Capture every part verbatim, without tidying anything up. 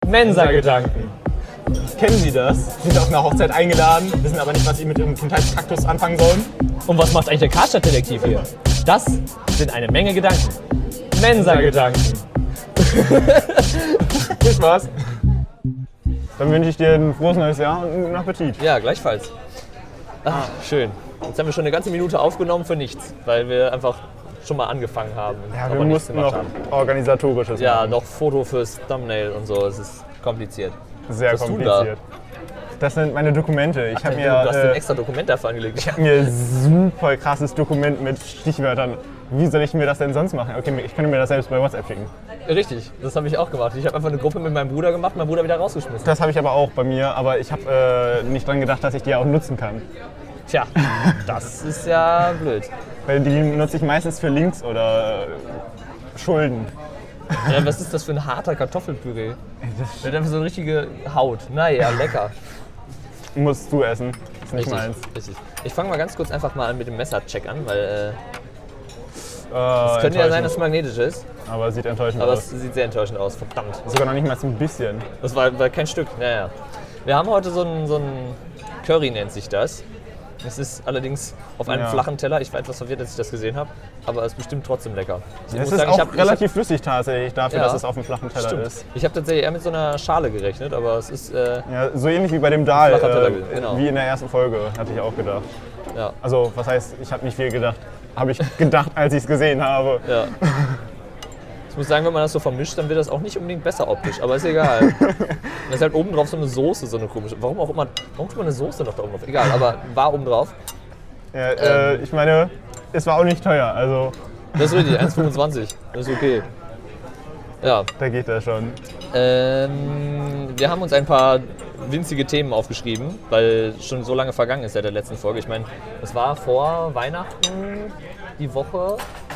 Mensa-Gedanken. Kennen Sie das? Sie sind auf einer Hochzeit eingeladen, wissen aber nicht, was Sie mit Ihrem Kindheitskaktus anfangen sollen. Und was macht eigentlich der Karstadt-Detektiv hier? Das sind eine Menge Gedanken. Mensa-Gedanken. Viel Spaß. Dann wünsche ich dir ein frohes neues Jahr und einen guten Appetit. Ja, gleichfalls. Ach, schön. Jetzt haben wir schon eine ganze Minute aufgenommen für nichts, weil wir einfach schon mal angefangen haben. Ja, aber wir nichts mussten gemacht noch haben. organisatorisches Ja, machen. noch Foto fürs Thumbnail und so. Es ist kompliziert. Sehr Was tust du kompliziert. Das sind meine Dokumente. Ich habe Du mir, hast ein äh, extra Dokument dafür angelegt. ich hab mir super krasses Dokument mit Stichwörtern. Wie soll ich mir das denn sonst machen? Okay, ich könnte mir das selbst bei WhatsApp schicken. Richtig, das habe ich auch gemacht. Ich habe einfach eine Gruppe mit meinem Bruder gemacht, mein Bruder wieder rausgeschmissen. Das habe ich aber auch bei mir, aber ich habe äh, nicht dran gedacht, dass ich die auch nutzen kann. Tja, das ist ja blöd. Weil die nutze ich meistens für Links oder äh, Schulden. Ja, was ist das für ein harter Kartoffelpüree? Der hat einfach so eine richtige Haut. Naja, lecker. Musst du essen. Ist nicht Richtig, meins. richtig. Ich fange mal ganz kurz einfach mal an mit dem Messercheck an, weil äh, Äh, es könnte ja sein, enttäuschend. dass es magnetisch ist, Aber sieht enttäuschend aber aus. es sieht sehr enttäuschend aus, verdammt. Sogar noch nicht mal so ein bisschen. Das war, war kein Stück, naja. Wir haben heute so ein, so ein Curry, nennt sich das. Es ist allerdings auf einem Ja. flachen Teller. Ich war etwas verwirrt, als ich das gesehen habe, aber es ist bestimmt trotzdem lecker. Ich Es muss ist sagen, auch ich hab, relativ ich hab, flüssig tatsächlich dafür, Ja. dass es auf dem flachen Teller stimmt. ist. Ich habe tatsächlich eher mit so einer Schale gerechnet, aber es ist, äh, Ja, so ähnlich wie bei dem Dahl, Flacher Teller, äh, genau. wie in der ersten Folge, hatte ich auch gedacht. ja, Also, was heißt, ich habe nicht viel gedacht. Habe ich gedacht, als ich es gesehen habe. ja. Ich muss sagen, wenn man das so vermischt, dann wird das auch nicht unbedingt besser optisch, aber ist egal. Da ist halt oben drauf so eine Soße, so eine komische. Warum auch immer, warum tut man eine Soße noch da oben drauf? Egal, aber war oben drauf. Ja, äh, ich meine, es war auch nicht teuer, also Das ist richtig, eins fünfundzwanzig. Das ist okay. Ja, da geht das schon. ähm, wir haben uns ein paar winzige Themen aufgeschrieben, weil schon so lange vergangen ist seit der letzten Folge. Ich meine, es war vor Weihnachten die Woche.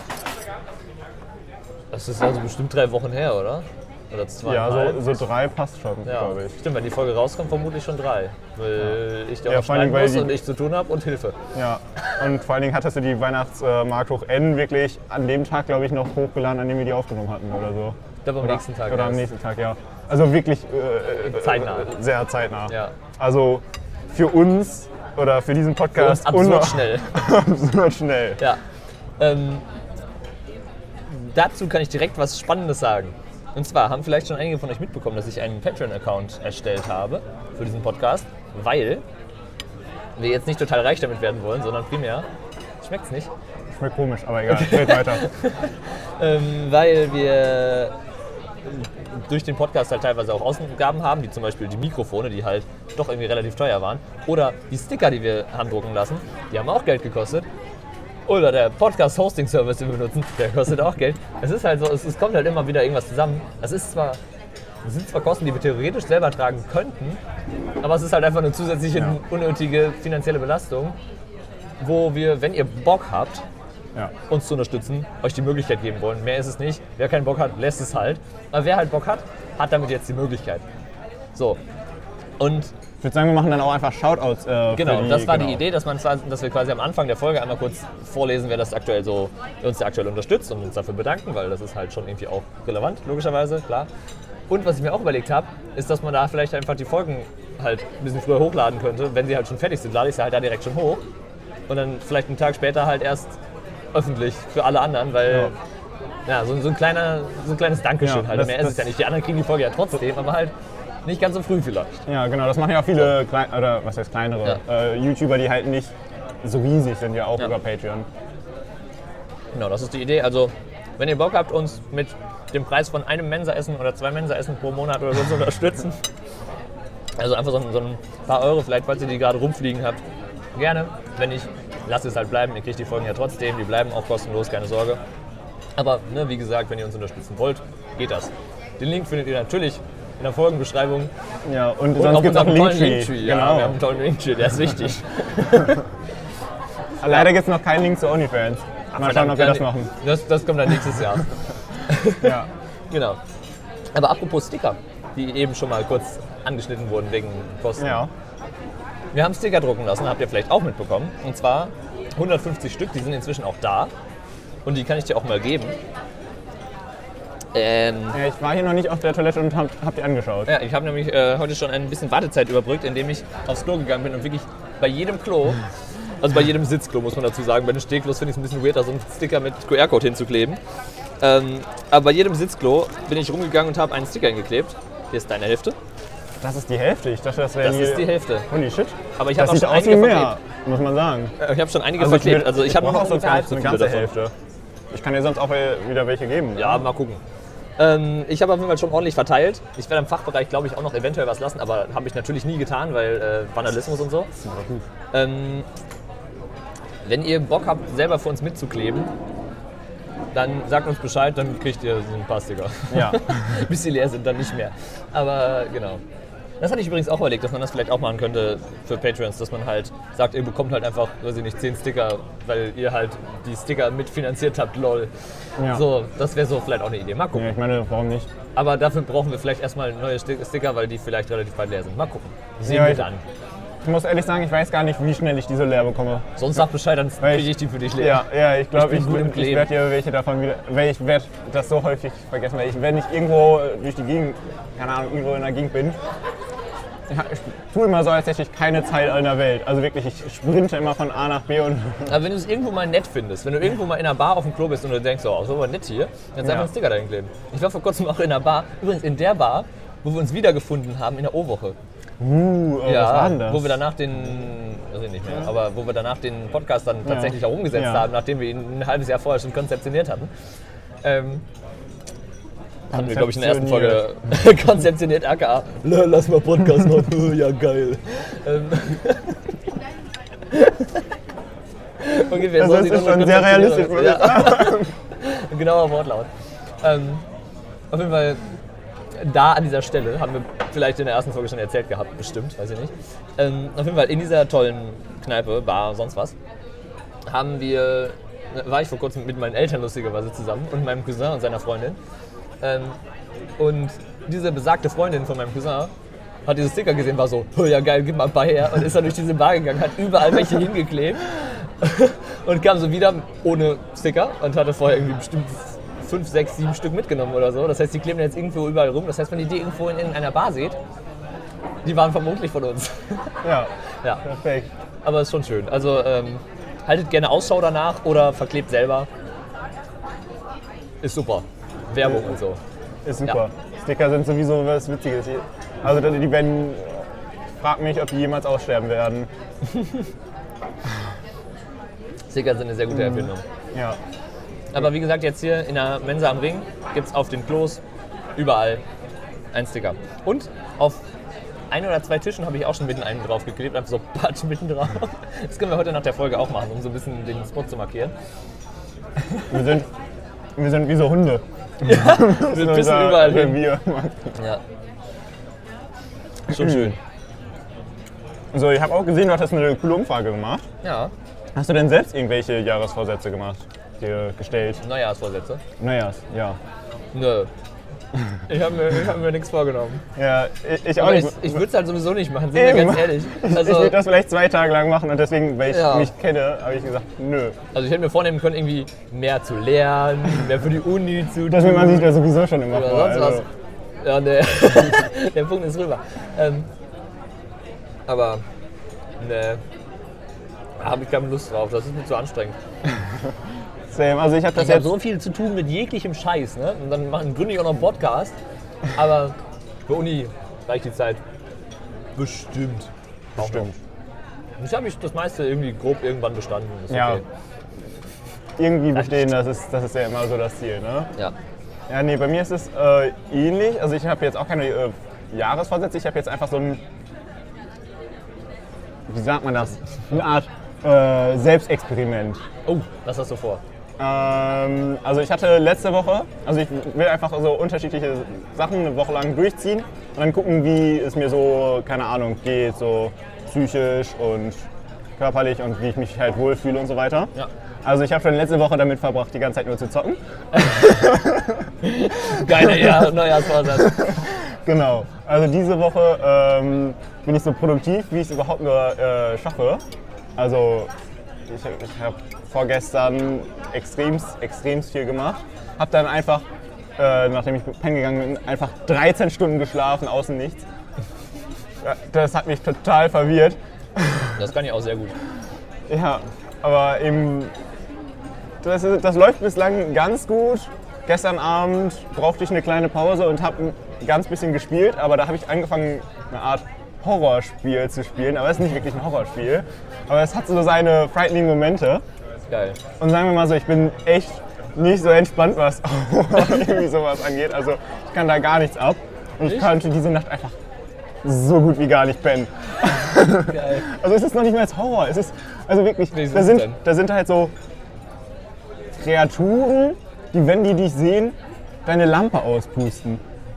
Das ist also bestimmt drei Wochen her, oder? Oder zwei? Ja, so, so drei passt schon, Ja, glaube ich. stimmt, wenn die Folge rauskommt, vermutlich schon drei. Weil ich dir Ja, auch vor allem, schreiben weil muss die- und ich zu tun habe und Hilfe. Ja, und vor allen Dingen hattest du die Weihnachtsmarkt hoch N wirklich an dem Tag, glaube ich, noch hochgeladen, an dem wir die aufgenommen hatten oder so. Ich glaube am Oder, nächsten Tag. oder am erst. nächsten Tag, ja. Also wirklich äh, Zeitnah. Äh, sehr zeitnah. Ja. Also für uns oder für diesen Für uns Podcast absurd unno- schnell. absurd schnell. Ja. Ähm, dazu kann ich direkt was Spannendes sagen. Und zwar haben vielleicht schon einige von euch mitbekommen, dass ich einen Patreon-Account erstellt habe für diesen Podcast, weil wir jetzt nicht total reich damit werden wollen, sondern primär, schmeckt's nicht, Schmeckt komisch, aber egal. Red weiter. ähm, weil wir durch den Podcast halt teilweise auch Ausgaben haben, wie zum Beispiel die Mikrofone, die halt doch irgendwie relativ teuer waren, oder die Sticker, die wir haben drucken lassen, die haben auch Geld gekostet. Oder der Podcast-Hosting-Service, den wir benutzen, der kostet auch Geld. Es ist halt so, es, es kommt halt immer wieder irgendwas zusammen. Es ist zwar, es sind zwar Kosten, die wir theoretisch selber tragen könnten, aber es ist halt einfach eine zusätzliche, Ja. unnötige finanzielle Belastung, wo wir, wenn ihr Bock habt, Ja. uns zu unterstützen, euch die Möglichkeit geben wollen. Mehr ist es nicht. Wer keinen Bock hat, lässt es halt. Aber wer halt Bock hat, hat damit jetzt die Möglichkeit. So. Und Ich würde sagen, wir machen dann auch einfach Shoutouts. Äh, genau, für die, das war genau. die Idee, dass, man, zwar- dass wir quasi am Anfang der Folge einmal kurz vorlesen, wer das aktuell so, wer uns da aktuell unterstützt und uns dafür bedanken, weil das ist halt schon irgendwie auch relevant, logischerweise, klar. Und was ich mir auch überlegt habe, ist, dass man da vielleicht einfach die Folgen halt ein bisschen früher hochladen könnte. Wenn sie halt schon fertig sind, lade ich sie halt da direkt schon hoch. Und dann vielleicht einen Tag später halt erst öffentlich für alle anderen, weil ja, so, so, ein, kleiner, so ein kleines Dankeschön Ja, halt. das- Mehr ist es das- ja nicht. Die anderen kriegen die Folge ja trotzdem, aber halt nicht ganz so früh vielleicht. Ja, genau, das machen ja auch viele, klein, oder was heißt kleinere, äh, YouTuber, die halt nicht so riesig sind, ja auch Ja. über Patreon. Genau, das ist die Idee. Also, wenn ihr Bock habt, uns mit dem Preis von einem Mensa-Essen oder zwei Mensa-Essen pro Monat oder so zu unterstützen, also einfach so ein, so ein paar Euro, vielleicht, falls ihr die gerade rumfliegen habt, gerne. Wenn nicht, lasst es halt bleiben. Ihr kriegt die Folgen ja trotzdem, die bleiben auch kostenlos, keine Sorge. Aber ne, wie gesagt, wenn ihr uns unterstützen wollt, geht das. Den Link findet ihr natürlich in der Folgenbeschreibung. Ja, und, Und sonst auf gibt es auch einen unserem tollen Linktree. Linktree. Ja, Genau. wir haben einen tollen Linktree, der ist wichtig. Leider gibt es noch keinen Link zu OnlyFans. Mal schauen, ob wir das machen. Das, das kommt dann nächstes Jahr. Ja. Genau. Aber apropos Sticker, die eben schon mal kurz angeschnitten wurden wegen Kosten. Ja. Wir haben Sticker drucken lassen, habt ihr vielleicht auch mitbekommen. Und zwar hundertfünfzig Stück, die sind inzwischen auch da. Und die kann ich dir auch mal geben. Ähm, Ja, ich war hier noch nicht auf der Toilette und hab, hab die angeschaut. ja, ich habe nämlich äh, heute schon ein bisschen Wartezeit überbrückt, indem ich aufs Klo gegangen bin und wirklich bei jedem Klo, also bei jedem Sitzklo muss man dazu sagen, bei den Stehklos finde ich es ein bisschen weird, da so einen Sticker mit Q R-Code hinzukleben. Ähm, aber bei jedem Sitzklo bin ich rumgegangen und habe einen Sticker hingeklebt. Hier ist deine Hälfte. Das ist die Hälfte. Ich dachte, das wäre Das ist die Hälfte. Holy shit. Aber ich Das habe auch sieht schon aus wie einige mehr, verklebt. muss man sagen. Ich habe schon einige ich verklebt. will- Also ich habe brauche noch auch so ungefähr halb so eine viele ganze davon. Hälfte. Ich kann dir sonst auch wieder welche geben. Ja, mal gucken. Ähm, ich habe auf jeden Fall schon ordentlich verteilt. Ich werde im Fachbereich, glaube ich, auch noch eventuell was lassen, aber habe ich natürlich nie getan, weil äh, Vandalismus und so. Ähm, wenn ihr Bock habt, selber für uns mitzukleben, dann sagt uns Bescheid, dann kriegt ihr so ein paar Sticker. Ja. Bis sie leer sind, dann nicht mehr. Aber genau. Das hatte ich übrigens auch überlegt, dass man das vielleicht auch machen könnte für Patreons, dass man halt sagt, ihr bekommt halt einfach, weiß ich nicht, zehn Sticker, weil ihr halt die Sticker mitfinanziert habt, lol. Ja. So, das wäre so vielleicht auch eine Idee. Mal gucken. Ja, ich meine, warum nicht? Aber dafür brauchen wir vielleicht erstmal neue Sti- Sticker, weil die vielleicht relativ bald leer sind. Mal gucken. Sehen Ja, wir ich- dann. Ich muss ehrlich sagen, ich weiß gar nicht, wie schnell ich diese leer bekomme. Sonst sag Bescheid, dann Weil kriege ich- ich die für dich leer. Ja, ja, ich glaube, Ich ich, bin gut im ich, Kleben. werde dir welche davon wieder, weil ich werde das so häufig vergessen, weil ich, wenn ich irgendwo durch die Gegend, keine Ahnung, irgendwo in der Gegend bin, ich, ich tue immer so, als hätte ich keine Zeit in der Welt. Also wirklich, ich sprinte immer von A nach B und Aber wenn du es irgendwo mal nett findest, wenn du irgendwo mal in einer Bar auf dem Klo bist und du denkst, oh, so war nett hier, dann Ja. einfach einen Sticker dahin kleben. Ich war vor kurzem auch in einer Bar, übrigens in der Bar, wo wir uns wiedergefunden haben in der O-Woche. uh, oh, was war denn das? Wo wir danach den, weiß ich nicht mehr, aber wo wir danach den Podcast dann tatsächlich auch umgesetzt Ja. haben, nachdem wir ihn ein halbes Jahr vorher schon konzeptioniert hatten. Ähm, hatten wir, glaube ich, in der ersten Folge konzeptioniert, aka, lass mal Podcast machen, ja geil. Ähm, Ungefähr Also so das sieht ist unsere schon sehr Konzeptionierung realistisch, aus. würde ich sagen. Ein genauer Wortlaut. Ähm, auf jeden Fall, da an dieser Stelle, haben wir vielleicht in der ersten Folge schon erzählt gehabt, bestimmt, weiß ich nicht. Ähm, auf jeden Fall in dieser tollen Kneipe, Bar, sonst was, haben wir, war ich vor kurzem mit meinen Eltern lustigerweise zusammen und meinem Cousin und seiner Freundin. Ähm, und diese besagte Freundin von meinem Cousin hat diese Sticker gesehen, war so, oh ja geil, gib mal ein paar her, und ist dann durch diese Bar gegangen, hat überall welche hingeklebt und kam so wieder ohne Sticker und hatte vorher irgendwie bestimmt fünf, sechs, sieben Stück mitgenommen oder so. Das heißt, die kleben jetzt irgendwo überall rum. Das heißt, wenn ihr die irgendwo in irgendeiner Bar seht, die waren vermutlich von uns. Ja, Ja, perfekt. aber ist schon schön. Also ähm, haltet gerne Ausschau danach oder verklebt selber. Ist super. Werbung und so. Ist super. Sticker sind sowieso was Witziges. Also die werden, frag mich, ob die jemals aussterben werden. Sticker sind eine sehr gute Erfindung. Ja. Aber wie gesagt, jetzt hier in der Mensa am Ring gibt es auf den Klos überall einen Sticker. Und auf ein oder zwei Tischen habe ich auch schon mitten einen drauf geklebt, einfach so patsch mitten drauf. Das können wir heute nach der Folge auch machen, um so ein bisschen den Spot zu markieren. Wir sind, wir sind wie so Hunde. Wir pissen Unser überall hin. Revier. Ja. Schon schön. So, ich habe auch gesehen, du hattest eine coole Umfrage gemacht. Ja, Hast du denn selbst irgendwelche Jahresvorsätze gemacht, dir gestellt? Neujahrsvorsätze. Neujahrs, ja. Nö. Ich habe mir, ich hab mir nichts vorgenommen. Ja, ich, ich auch Aber ich, nicht. ich würde es halt sowieso nicht machen, sind wir Eben. ganz ehrlich. ich Also, würde das vielleicht zwei Tage lang machen und deswegen, weil ich Ja. mich kenne, habe ich gesagt, nö. also ich hätte mir vornehmen können, irgendwie mehr zu lernen, mehr für die Uni zu tun. Das will man sich da sowieso schon immer oder vor. sonst also. was. Ja, ne. Der Punkt ist rüber. Ähm, aber, ne. Da habe ich keine Lust drauf, das ist mir zu anstrengend. Same. Also ich habe das Ich habe jetzt. so viel zu tun mit jeglichem Scheiß, ne? Und dann machen, gründe ich auch noch einen Podcast. Aber für Uni reicht die Zeit bestimmt. Bestimmt. Ich habe ich das meiste irgendwie grob irgendwann bestanden. Ist Ja. okay. Irgendwie bestehen, das ist, das ist ja immer so das Ziel, ne? Ja. Ja, nee, bei mir ist es äh, ähnlich. Also ich habe jetzt auch keine äh, Jahresvorsätze, ich habe jetzt einfach so ein, wie sagt man das, eine Art äh, Selbstexperiment. Oh, was hast du vor? Ähm, also ich hatte letzte Woche, also ich will einfach so unterschiedliche Sachen eine Woche lang durchziehen und dann gucken, wie es mir so, keine Ahnung, geht, so psychisch und körperlich und wie ich mich halt wohlfühle und so weiter. Ja. Also ich habe schon letzte Woche damit verbracht, die ganze Zeit nur zu zocken. Geiler Jahr, Neujahrsvorsatz. Genau. Also diese Woche ähm, bin ich so produktiv, wie ich es überhaupt nur äh, schaffe. Also ich, ich habe vorgestern extremst, extremst viel gemacht. Habe dann einfach äh, nachdem ich pennen gegangen bin, einfach dreizehn Stunden geschlafen, außen nichts. Das hat mich total verwirrt. Das kann ich auch sehr gut. Ja, aber eben, das, ist, das läuft bislang ganz gut. Gestern Abend brauchte ich eine kleine Pause und habe ein ganz bisschen gespielt, aber da habe ich angefangen, eine Art Horrorspiel zu spielen. Aber es ist nicht wirklich ein Horrorspiel, aber es hat so seine frightening Momente. Geil. Und sagen wir mal so, ich bin echt nicht so entspannt, was irgendwie sowas angeht. Also ich kann da gar nichts ab. Und ich konnte diese Nacht einfach so gut wie gar nicht pennen. Geil. Also es ist noch nicht mehr als Horror. Es ist also wirklich, Wie ist da es sind, denn? da sind halt so Kreaturen, die, wenn die dich sehen, deine Lampe auspusten.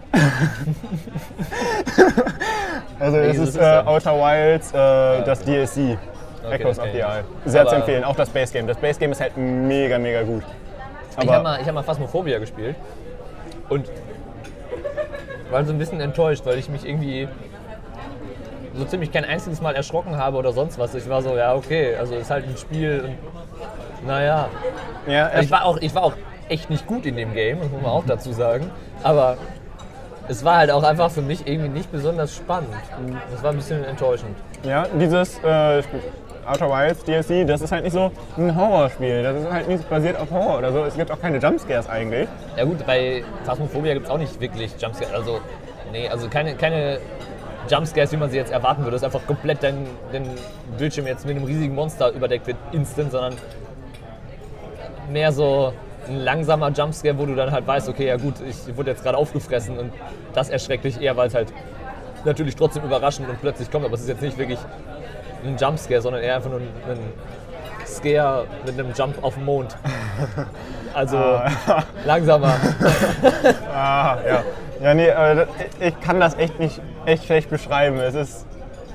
Also das Welches ist ist äh, es denn? Outer Wilds, äh, das D L C. Okay, Echoes das of kenn the ich Eye. nicht. Sehr zu Aber- empfehlen, auch das Base Game. Das Base Game ist halt mega, mega gut. Ich habe Aber mal, ich hab mal Phasmophobia gespielt und war so ein bisschen enttäuscht, weil ich mich irgendwie so ziemlich kein einziges Mal erschrocken habe oder sonst was. Ich war so, ja okay, also ist halt ein Spiel und naja. ja, Ich war, auch, ich war auch echt nicht gut in dem Game, das muss man auch dazu sagen, aber es war halt auch einfach für mich irgendwie nicht besonders spannend. Das war ein bisschen enttäuschend. ja, dieses äh, Outer Wilds D L C, das ist halt nicht so ein Horrorspiel. Das ist halt nicht basiert auf Horror oder so. Es gibt auch keine Jumpscares eigentlich. Ja gut, bei Phasmophobia gibt es auch nicht wirklich Jumpscares, also nee, also keine, keine Jumpscares, wie man sie jetzt erwarten würde, dass einfach komplett dein, dein Bildschirm jetzt mit einem riesigen Monster überdeckt wird, instant, sondern mehr so ein langsamer Jumpscare, wo du dann halt weißt, okay, ja gut, ich wurde jetzt gerade aufgefressen und das erschreckt dich eher, weil es halt natürlich trotzdem überraschend und plötzlich kommt, aber es ist jetzt nicht wirklich ein Jumpscare, sondern eher einfach nur ein, ein Scare mit einem Jump auf den Mond. Also langsamer. Ah, ja. Ja, nee, äh, das- ich kann das echt nicht echt schlecht beschreiben. Es ist.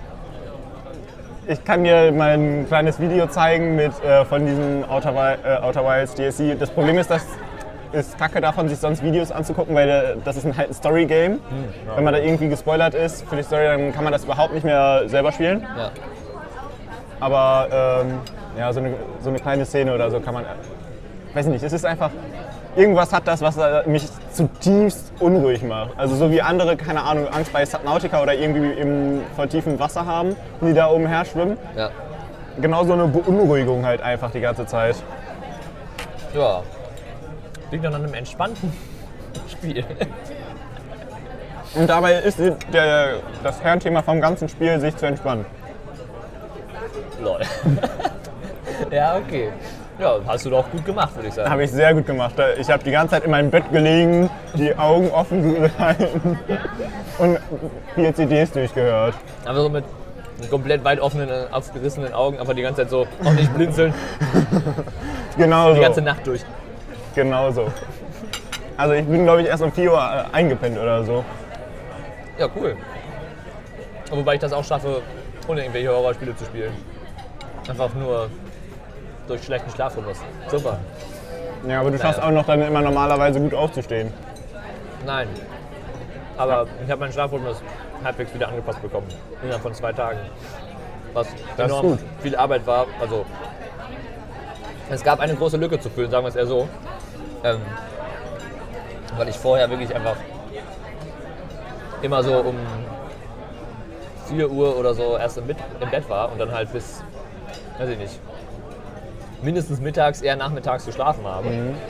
Ich kann dir mal ein kleines Video zeigen mit, äh, von diesem Outer, Wi- äh, Outer Wilds D L C. Das Problem ist, dass ist kacke davon, sich sonst Videos anzugucken, weil äh, das ist ein, halt ein Story-Game. Wenn man da irgendwie gespoilert ist für die Story, dann kann man das überhaupt nicht mehr selber spielen. Ja. Aber ähm, ja, so eine, so eine kleine Szene oder so kann man. Weiß nicht, es ist einfach. Irgendwas hat das, was äh, mich zutiefst unruhig macht. Also so wie andere, keine Ahnung, Angst bei Subnautica oder irgendwie im voll tiefen Wasser haben, die da oben her schwimmen. Ja. Genau so eine Beunruhigung halt einfach die ganze Zeit. Ja. Liegt dann an einem entspannten Spiel. Und dabei ist der, das Kernthema vom ganzen Spiel, sich zu entspannen. Lol. Ja, okay. Ja, hast du doch gut gemacht, würde ich sagen. Habe ich sehr gut gemacht. Ich habe die ganze Zeit in meinem Bett gelegen, die Augen offen gehalten und vier C Ds durchgehört. Einfach so mit komplett weit offenen, aufgerissenen Augen, einfach die ganze Zeit so, auch nicht blinzeln, Genau die so. ganze Nacht durch. Genau so. Also ich bin, glaube ich, erst um vier Uhr äh, eingepennt oder so. Ja, cool. Wobei ich das auch schaffe, ohne irgendwelche Horrorspiele zu spielen. Einfach nur durch schlechten Schlafrhythmus. Super. Ja, aber du schaffst auch noch dann immer normalerweise gut aufzustehen. Nein. Aber ich habe meinen Schlafrhythmus halbwegs wieder angepasst bekommen. Innerhalb von zwei Tagen. Was Das ist enorm gut. viel Arbeit war. Also, es gab eine große Lücke zu füllen, sagen wir es eher so. Ähm, weil ich vorher wirklich einfach immer so um vier Uhr oder so erst im, Bett- im Bett war und dann halt bis, weiß ich nicht, mindestens mittags, eher nachmittags geschlafen habe.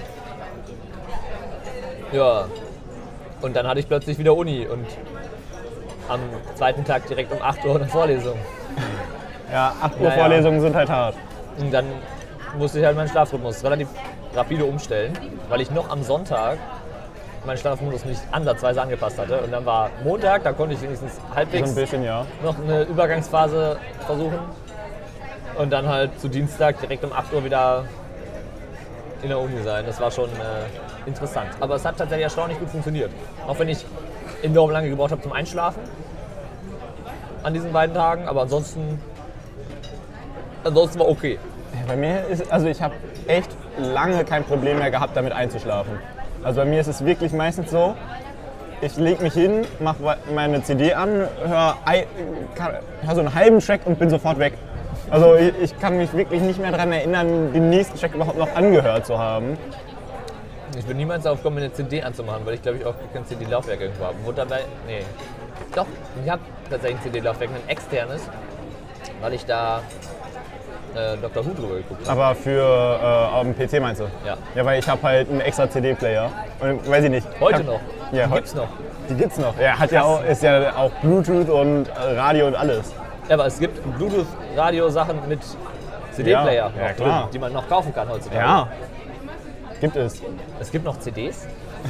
Ja, und dann hatte ich plötzlich wieder Uni und am zweiten Tag direkt um acht Uhr eine Vorlesung. Ja, acht Uhr Ja, ja. Vorlesungen sind halt hart. Und dann musste ich halt meinen Schlafrhythmus relativ rapide umstellen, weil ich noch am Sonntag meinen Schlafrhythmus nicht ansatzweise angepasst hatte. Und dann war Montag, da konnte ich wenigstens So halbwegs ein bisschen, ja. noch eine Übergangsphase versuchen. Und dann halt zu Dienstag direkt um acht Uhr wieder in der Uni sein. Das war schon äh, interessant. Aber es hat tatsächlich erstaunlich gut funktioniert. Auch wenn ich enorm lange gebraucht habe zum Einschlafen an diesen beiden Tagen. Aber ansonsten, ansonsten war okay. Bei mir ist, also ich habe echt lange kein Problem mehr gehabt, damit einzuschlafen. Also bei mir ist es wirklich meistens so, ich lege mich hin, mache meine C D an, höre hör so einen halben Track und bin sofort weg. Also ich, ich kann mich wirklich nicht mehr daran erinnern, den nächsten Track überhaupt noch angehört zu haben. Ich bin niemals darauf gekommen, eine C D anzumachen, weil ich glaube ich auch kein C D-Laufwerk irgendwo habe. Wo dabei, nee. Doch, ich habe tatsächlich ein C D-Laufwerk, ein externes, weil ich da äh, Doktor Who drüber geguckt habe. Aber für äh, auf dem P C meinst du? Ja. Ja, weil ich habe halt einen extra C D-Player. Und weiß ich nicht. Heute hab, noch? Ja, Die heu- gibt's noch. Die gibt's noch. Ja, hat ja auch, ist ja auch Bluetooth und äh, Radio und alles. Ja, aber es gibt Bluetooth-Radio-Sachen mit C D-Player Ja, noch ja, drin, klar. die man noch kaufen kann heutzutage. Ja, gibt es. Es gibt noch C Ds.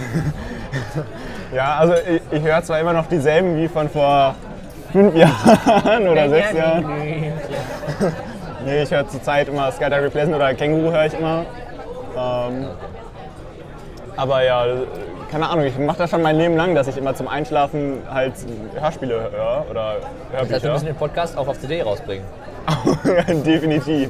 Ja, also ich, ich höre zwar immer noch dieselben wie von vor fünf Jahren oder sechs Jahren. Nee, ich höre zurzeit immer Skydive Pleasant oder Känguru höre ich immer. Ähm, aber ja, keine Ahnung, ich mache das schon mein Leben lang, dass ich immer zum Einschlafen halt Hörspiele höre oder Das heißt, wir Hörbücher. müssen den Podcast auch auf C D rausbringen. Definitiv.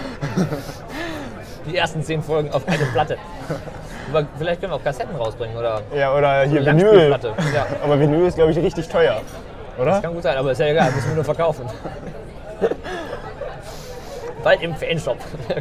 Die ersten zehn Folgen auf eine Platte. Aber vielleicht können wir auch Kassetten rausbringen, oder? Ja, oder hier Vinyl. Langspielplatte. Ja. Aber Vinyl ist, glaube ich, richtig teuer, oder? Das kann gut sein, aber ist ja egal, müssen wir nur verkaufen. Bald im Fanshop.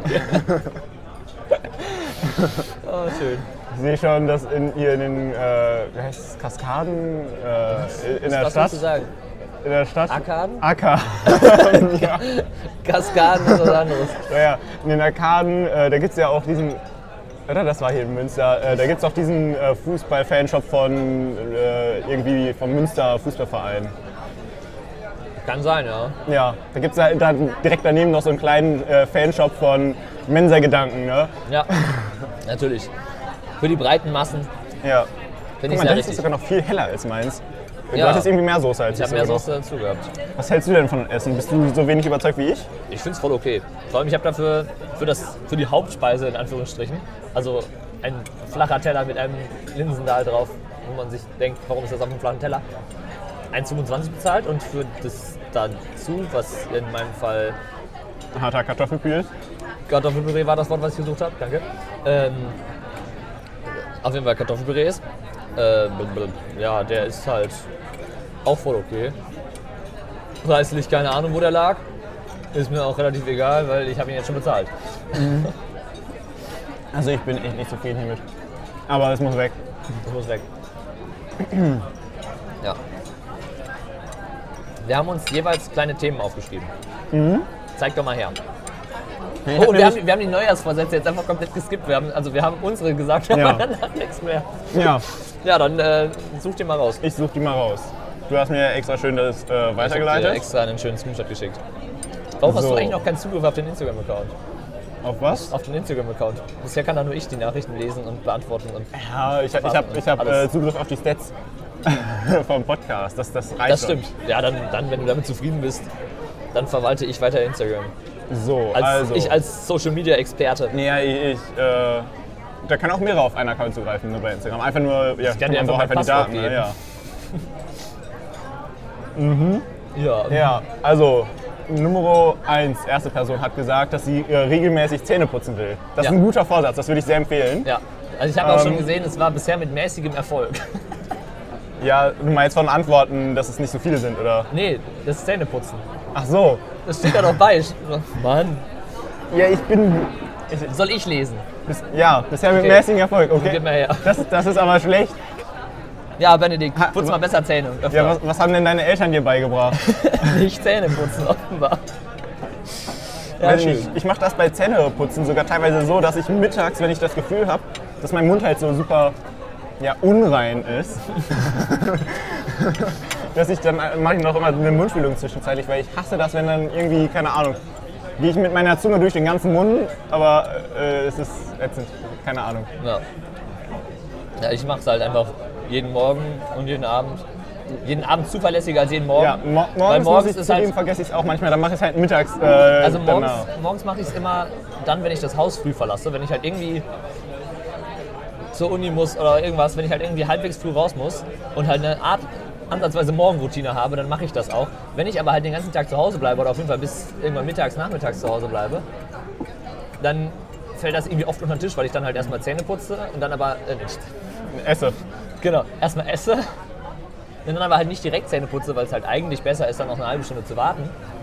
Oh, schön. Ich sehe schon, dass in, hier in den äh, wie heißt es, Kaskaden äh, in der Was Stadt. willst du sagen? In der Stadt. Arkaden? Acker. ja. Kaskaden oder was anderes. ja, in den Arkaden, äh, da gibt es ja auch diesen, oder das war hier in Münster, äh, da gibt es auch diesen äh, Fußball-Fanshop von äh, irgendwie vom Münster Fußballverein. Kann sein, ja. Ja, da gibt es ja dann direkt daneben noch so einen kleinen äh, Fanshop von Mensa-Gedanken, ne? Ja, natürlich. Für die breiten Massen Ja. finde Guck ich mal, sehr das ist richtig. sogar noch viel heller als meins. Du Ja. hattest irgendwie mehr Soße als Ich ich. habe mehr sogar Soße dazu gehabt. noch. Was hältst du denn von Essen? Bist du so wenig überzeugt wie ich? Ich finde es voll okay. Vor allem, ich habe dafür für, das, für die Hauptspeise in Anführungsstrichen, also ein flacher Teller mit einem Linsendahl drauf, wo man sich denkt, warum ist das auf einem flachen Teller, eins Komma fünfundzwanzig bezahlt und für das dazu, was in meinem Fall Harter Kartoffelpüree. Kartoffelpüree war das Wort, was ich gesucht habe, danke. Ähm, auf jeden Fall Kartoffelpüree ist. Äh, ja, der ist halt auch voll okay. Preislich keine Ahnung, wo der lag. Ist mir auch relativ egal, weil ich habe ihn jetzt schon bezahlt. Also ich bin echt nicht zufrieden hiermit. Aber es muss weg. Das muss weg. Ja. Wir haben uns jeweils kleine Themen aufgeschrieben. Zeig doch mal her. Ich Oh, hab und wir haben, nämlich- wir haben die Neujahrsvorsätze jetzt einfach komplett geskippt. Wir haben, also wir haben unsere gesagt, aber Ja. danach nichts mehr. ja, Ja, dann äh, such dir mal raus. ich suche die mal raus. Du hast mir extra schön das äh, Ich hab dir weitergeleitet. extra einen schönen Screenshot geschickt. Warum hast So. du eigentlich noch keinen Zugriff auf den Instagram-Account? Auf was? Auf den Instagram-Account. Bisher kann da nur ich die Nachrichten lesen und beantworten. Und Ja, ich, ich habe ich hab, Alles. äh, Zugriff auf die Stats vom Podcast. Das, das reicht das schon. stimmt. Ja, dann, dann, wenn du damit zufrieden bist, dann verwalte ich weiter Instagram. So, Als, also. Ich als Social-Media-Experte. Nee, ja, ich, ich äh, da kann auch mehrere auf einen Account zugreifen, nur bei Instagram. Einfach nur, ja, kann dir man einfach braucht mein einfach die Passwort Daten. Ne? geben. Ja. Ja. ja, also Nummer eins, erste Person hat gesagt, dass sie äh, regelmäßig Zähne putzen will. Das Ja. ist ein guter Vorsatz, das würde ich sehr empfehlen. Ja. Also ich habe auch Ähm, schon gesehen, es war bisher mit mäßigem Erfolg. Ja, du meinst von Antworten, dass es nicht so viele sind, oder? Nee, das ist Zähneputzen. Ach so. Das steht da doch bei. Ich- Mann, Ja, ich bin. Ich, soll ich lesen? bis, ja, bisher mit Okay. mäßigem Erfolg, Gib okay? mal her. Das, das ist aber schlecht. Ja, Benedikt, Ha- putz mal besser Zähne. Öfter. Ja, was, was haben denn deine Eltern dir beigebracht? Nicht Zähne putzen, offenbar. Ja, Weil schön. ich ich mache das bei Zähneputzen sogar teilweise so, dass ich mittags, wenn ich das Gefühl habe, dass mein Mund halt so super ja, unrein ist, dass ich dann mache ich noch immer eine Mundspülung zwischenzeitlich, weil ich hasse das, wenn dann irgendwie, keine Ahnung, gehe ich mit meiner Zunge durch den ganzen Mund, aber äh, es ist ätzend, keine Ahnung. Ja. Ja, ich mach's halt einfach jeden Morgen und jeden Abend. Jeden Abend zuverlässiger als jeden Morgen. Ja, mo Weil morgens, morgens muss ich ist zudem halt, vergesse ich es auch manchmal, dann mache ich es halt mittags. Äh, also morgens, danach. morgens mache ich es immer dann, wenn ich das Haus früh verlasse. Wenn ich halt irgendwie zur Uni muss oder irgendwas, wenn ich halt irgendwie halbwegs früh raus muss und halt eine Art ansatzweise Morgenroutine habe, dann mache ich das auch. Wenn ich aber halt den ganzen Tag zu Hause bleibe oder auf jeden Fall bis irgendwann mittags, nachmittags zu Hause bleibe, dann fällt das irgendwie oft unter den Tisch, weil ich dann halt erstmal Zähne putze und dann aber äh, nicht. Esse. Genau, erstmal esse und dann aber halt nicht direkt Zähne putze, weil es halt eigentlich besser ist, dann noch eine halbe Stunde zu warten.